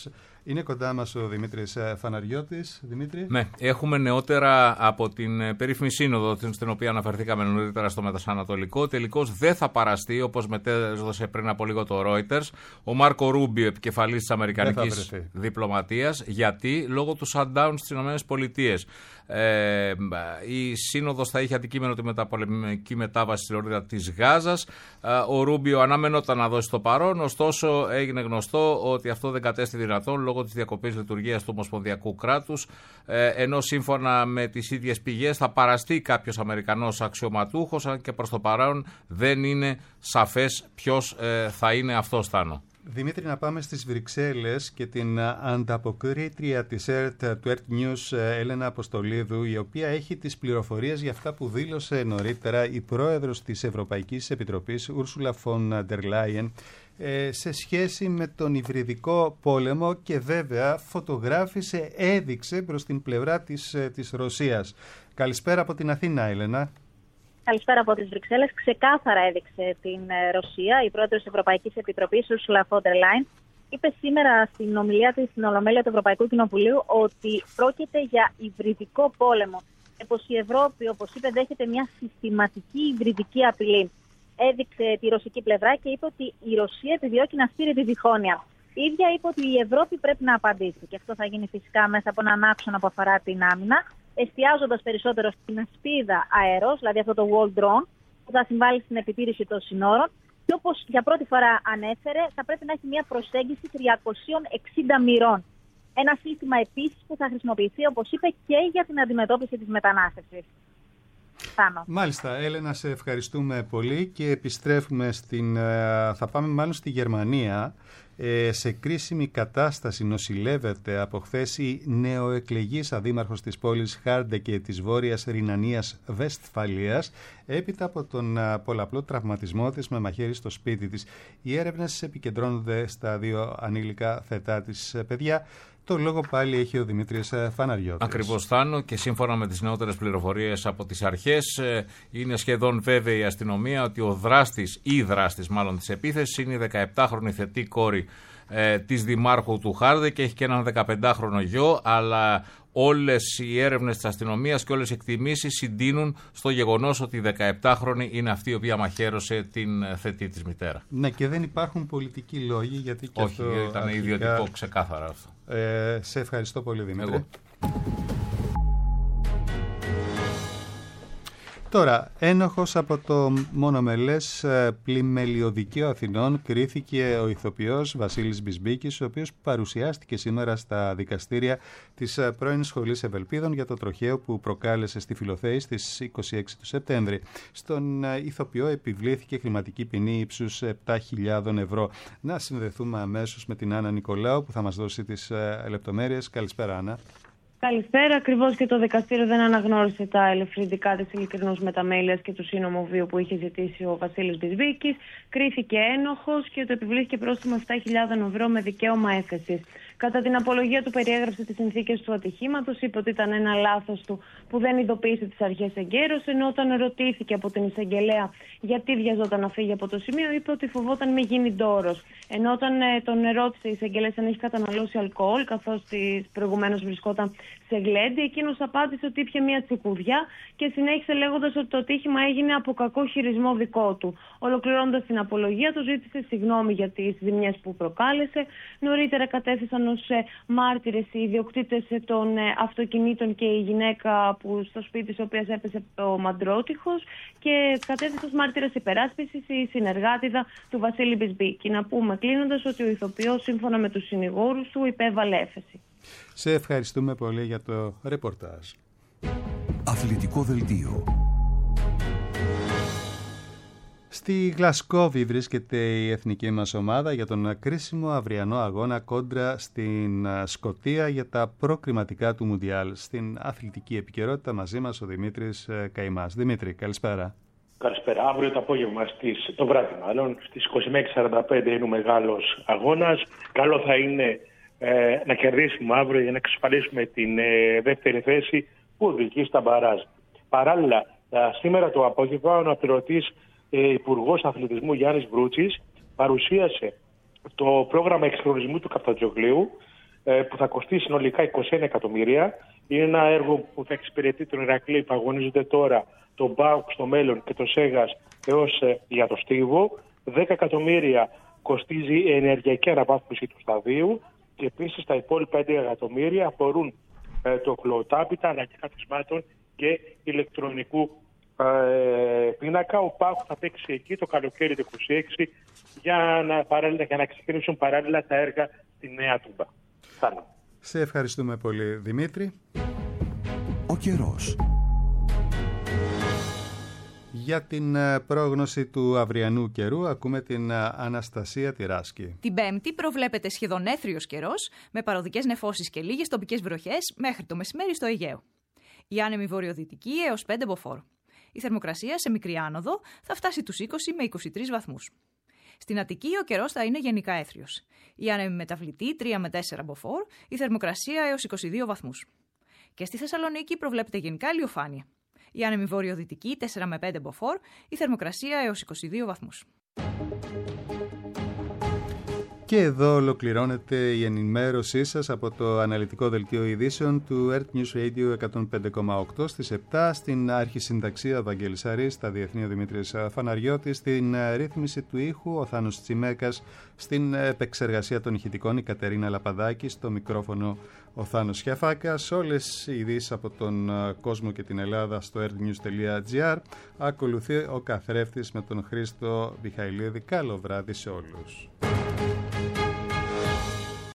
Είναι κοντά μας ο Δημήτρης Φαναριώτης. Δημήτρη. Ναι, έχουμε νεότερα από την περίφημη σύνοδο, στην οποία αναφερθήκαμε νωρίτερα στο Μεσανατολικό. Τελικώς δεν θα παραστεί, όπως μετέδωσε πριν από λίγο το Reuters, ο Μάρκο Ρούμπιο, επικεφαλής της Αμερικανικής διπλωματίας. Γιατί? Λόγω του shutdown στις ΗΠΑ. Ε, η σύνοδος θα είχε αντικείμενο τη μεταπολεμική μετάβαση στη λωρίδα της Γάζας. Ε, ο Ρούμπιο αναμενόταν να δώσει το παρόν, ωστόσο έγινε γνωστό ότι αυτό δεν κατέστη δυνατόν λόγω της διακοπής λειτουργίας του Ομοσπονδιακού κράτους, ε, ενώ σύμφωνα με τις ίδιες πηγές θα παραστεί κάποιος Αμερικανός αξιωματούχος, αν και προς το παρόν δεν είναι σαφές ποιος ε, θα είναι αυτός, Θάνο. Δημήτρη, να πάμε στις Βρυξέλλες και την ανταποκρίτρια της ΕΡΤ, του ΕΡΤ News, Έλενα Αποστολίδου, η οποία έχει τις πληροφορίες για αυτά που δήλωσε νωρίτερα η πρόεδρος της Ευρωπαϊκής Επιτροπής, Ούρσουλα φον ντερ Λάιεν, σε σχέση με τον υβριδικό πόλεμο και βέβαια φωτογράφησε, έδειξε προς την πλευρά της, της Ρωσίας. Καλησπέρα από την Αθήνα, Έλενα. Καλησπέρα από τις Βρυξέλλες. Ξεκάθαρα έδειξε την Ρωσία. Η πρόεδρος της Ευρωπαϊκής Επιτροπής, Ursula von der Leyen, είπε σήμερα στην ομιλία της στην Ολομέλεια του Ευρωπαϊκού Κοινοβουλίου ότι πρόκειται για υβριδικό πόλεμο. Πως η Ευρώπη, όπως είπε, δέχεται μια συστηματική υβριδική απειλή. Έδειξε τη ρωσική πλευρά και είπε ότι η Ρωσία επιδιώκει να στείλει τη διχόνοια. Η ίδια είπε ότι η Ευρώπη πρέπει να απαντήσει. Και αυτό θα γίνει φυσικά μέσα από έναν άξονα που αφορά την άμυνα, εστιάζοντας περισσότερο στην ασπίδα αέρος, δηλαδή αυτό το wall drone, που θα συμβάλλει στην επιτήρηση των συνόρων. Και όπως για πρώτη φορά ανέφερε, θα πρέπει να έχει μια προσέγγιση τριακόσιων εξήντα μοιρών. Ένα σύστημα επίσης που θα χρησιμοποιηθεί, όπως είπε, και για την αντιμετώπιση της μετανάστευσης. Μάλιστα, Έλενα, σε ευχαριστούμε πολύ και επιστρέφουμε στην, θα πάμε μάλλον στη Γερμανία. Ε, σε κρίσιμη κατάσταση νοσηλεύεται από χθες η νεοεκλεγής αδήμαρχος της πόλης Χάρντε και της Βόρειας Ρινανίας Βεστφαλίας έπειτα από τον α, πολλαπλό τραυματισμό της με μαχαίρι στο σπίτι της. Οι έρευνες επικεντρώνονται στα δύο ανήλικα θετά της παιδιά. Το λόγο πάλι έχει ο Δημήτρης Φαναριώτης. Ακριβώς, Θάνο, και σύμφωνα με τις νεότερες πληροφορίες από τις αρχές, είναι σχεδόν βέβαιη η αστυνομία ότι ο δράστης ή δράστης μάλλον της επίθεσης είναι η δεκαεπτάχρονη θετή κόρη ε, της Δημάρχου του Χάρντε και έχει και έναν δεκαπεντάχρονο γιο, αλλά όλες οι έρευνες της αστυνομίας και όλες οι εκτιμήσεις συντείνουν στο γεγονός ότι η δεκαεπτάχρονη είναι αυτή η οποία μαχαίρωσε την θετή της μητέρα. Ναι, και δεν υπάρχουν πολιτικοί λόγοι, γιατί και όχι, αυτό ήταν αρχικά ιδιωτικό ξεκάθαρα αυτό. Ε, σε ευχαριστώ πολύ, Δημήτρη. Εγώ. Τώρα, ένοχος από το μονομελές πλημμελιωδικείο Αθηνών κρίθηκε ο ηθοποιός Βασίλης Μπισμπίκης, ο οποίος παρουσιάστηκε σήμερα στα δικαστήρια της πρώην Σχολής Ευελπίδων για το τροχαίο που προκάλεσε στη Φιλοθέη στις είκοσι έξι του Σεπτέμβρη. Στον ηθοποιό επιβλήθηκε χρηματική ποινή ύψους επτά χιλιάδες ευρώ. Να συνδεθούμε αμέσως με την Άννα Νικολάου που θα μας δώσει τις λεπτομέρειες. Καλησπέρα, Άννα. Καλησπέρα. Ακριβώς και το δικαστήριο δεν αναγνώρισε τα ελευθερητικά της ειλικρινούς μεταμέλειας και του σύνομου βίου που είχε ζητήσει ο Βασίλης Μπισμπίκης. Κρίθηκε ένοχος και του επιβλήθηκε πρόστιμο επτά χιλιάδες ευρώ με δικαίωμα έφεσης. Κατά την απολογία του περιέγραψε τις συνθήκες του ατυχήματος, είπε ότι ήταν ένα λάθος του που δεν ειδοποίησε τις αρχές εγκαίρως, ενώ όταν ρωτήθηκε από την εισαγγελέα γιατί βιαζόταν να φύγει από το σημείο, είπε ότι φοβόταν μη γίνει ντόρος. Ενώ όταν ε, τον ρώτησε η εισαγγελέα αν έχει καταναλώσει αλκοόλ, καθώς προηγουμένως βρισκόταν σε γλέντι, εκείνος απάντησε ότι ήπια μια τσικουδιά και συνέχισε λέγοντας ότι το ατύχημα έγινε από κακό χειρισμό δικό του. Ολοκληρώνοντας την απολογία του, ζήτησε συγγνώμη για τις ζημιές που προκάλεσε. Νωρίτερα κατέθεσαν ως μάρτυρες οι ιδιοκτήτες των αυτοκινήτων και η γυναίκα που στο σπίτι της οποίας έπεσε ο μαντρότυχος και κατέθεσαν ως μάρτυρες υπεράσπισης η συνεργάτιδα του Βασίλη Μπισμπίκη. Να πούμε κλείνοντας ότι ο ηθοποιός σύμφωνα με τους συνηγόρους του υπέβαλε έφεση. Σε ευχαριστούμε πολύ για το ρεπορτάζ. Αθλητικό δελτίο. Στη Γλασκόβη βρίσκεται η εθνική μας ομάδα για τον κρίσιμο αυριανό αγώνα κόντρα στην Σκωτία για τα προκριματικά του Μουντιάλ. Στην αθλητική επικαιρότητα μαζί μας ο Δημήτρης Καημάς. Δημήτρη, καλησπέρα. Καλησπέρα. Αύριο το απόγευμα, στις, το βράδυ μάλλον, στις είκοσι ένα και σαράντα πέντε είναι ο μεγάλος αγώνας. Καλό θα είναι ε, να κερδίσουμε αύριο για να εξασφαλίσουμε την ε, δεύτερη θέση που οδηγεί στα μπαράζ. Παράλληλα, ε, σήμερα το απόγευμα ο αναπληρωτής ε, Υπουργός Αθλητισμού Γιάννης Βρούτσης παρουσίασε το πρόγραμμα εξυγχρονισμού του Καφτατζογλίου που θα κοστίσει συνολικά είκοσι ένα εκατομμύρια. Είναι ένα έργο που θα εξυπηρετεί τον Ηρακλή που αγωνίζονται τώρα, τον ΠΑΟΚ στο μέλλον και τον ΣΕΓΑΣ έως για το Στίβο. δέκα εκατομμύρια κοστίζει η ενεργειακή αναβάθμιση του σταδίου και επίσης τα υπόλοιπα έντεκα εκατομμύρια αφορούν ε, το χλωοτάπητα, αλλαγή καθισμάτων και ηλεκτρονικού ε, πίνακα. Ο ΠΑΟΚ θα παίξει εκεί το καλοκαίρι του είκοσι έξι για να, παράλληλα, για να ξεκινήσουν παράλληλα τα έργα στη Νέα Τούμπα. Θάνο. Σε ευχαριστούμε πολύ, Δημήτρη. Ο καιρός. Για την πρόγνωση του αυριανού καιρού ακούμε την Αναστασία Τυράσκη. Την Πέμπτη προβλέπεται σχεδόν έθριος καιρός με παροδικές νεφώσεις και λίγες τοπικές βροχές μέχρι το μεσημέρι στο Αιγαίο. Η άνεμη βορειοδυτική έως πέντε μποφόρ. Η θερμοκρασία σε μικρή άνοδο θα φτάσει τους είκοσι με είκοσι τρεις βαθμούς. Στην Αττική ο καιρός θα είναι γενικά έθριος. Η άνεμη μεταβλητή τρία με τέσσερα μποφόρ, η θερμοκρασία έως είκοσι δύο βαθμούς. Και στη Θεσσαλονίκη προβλέπεται γενικά ηλιοφάνεια. Η άνεμη βορειοδυτική τέσσερα με πέντε μποφόρ, η θερμοκρασία έως είκοσι δύο βαθμούς. Και εδώ ολοκληρώνεται η ενημέρωσή σας από το αναλυτικό δελτίο ειδήσεων του Earth News Radio εκατόν πέντε κόμμα οκτώ στις επτά, στην αρχισυνταξία Βαγγέλης Αρής, στα διεθνή ο Δημήτρης Φαναριώτης, στην ρύθμιση του ήχου ο Θάνος Τσιμέκας, στην επεξεργασία των ηχητικών η Κατερίνα Λαπαδάκη, στο μικρόφωνο ο Θάνος Χιαφάκας. Όλες οι ειδήσεις από τον κόσμο και την Ελλάδα στο earthnews τελεία gr. Ακολουθεί ο καθρέφτης με τον Χρήστο Μιχαηλίδη. Καλό βράδυ σε όλους.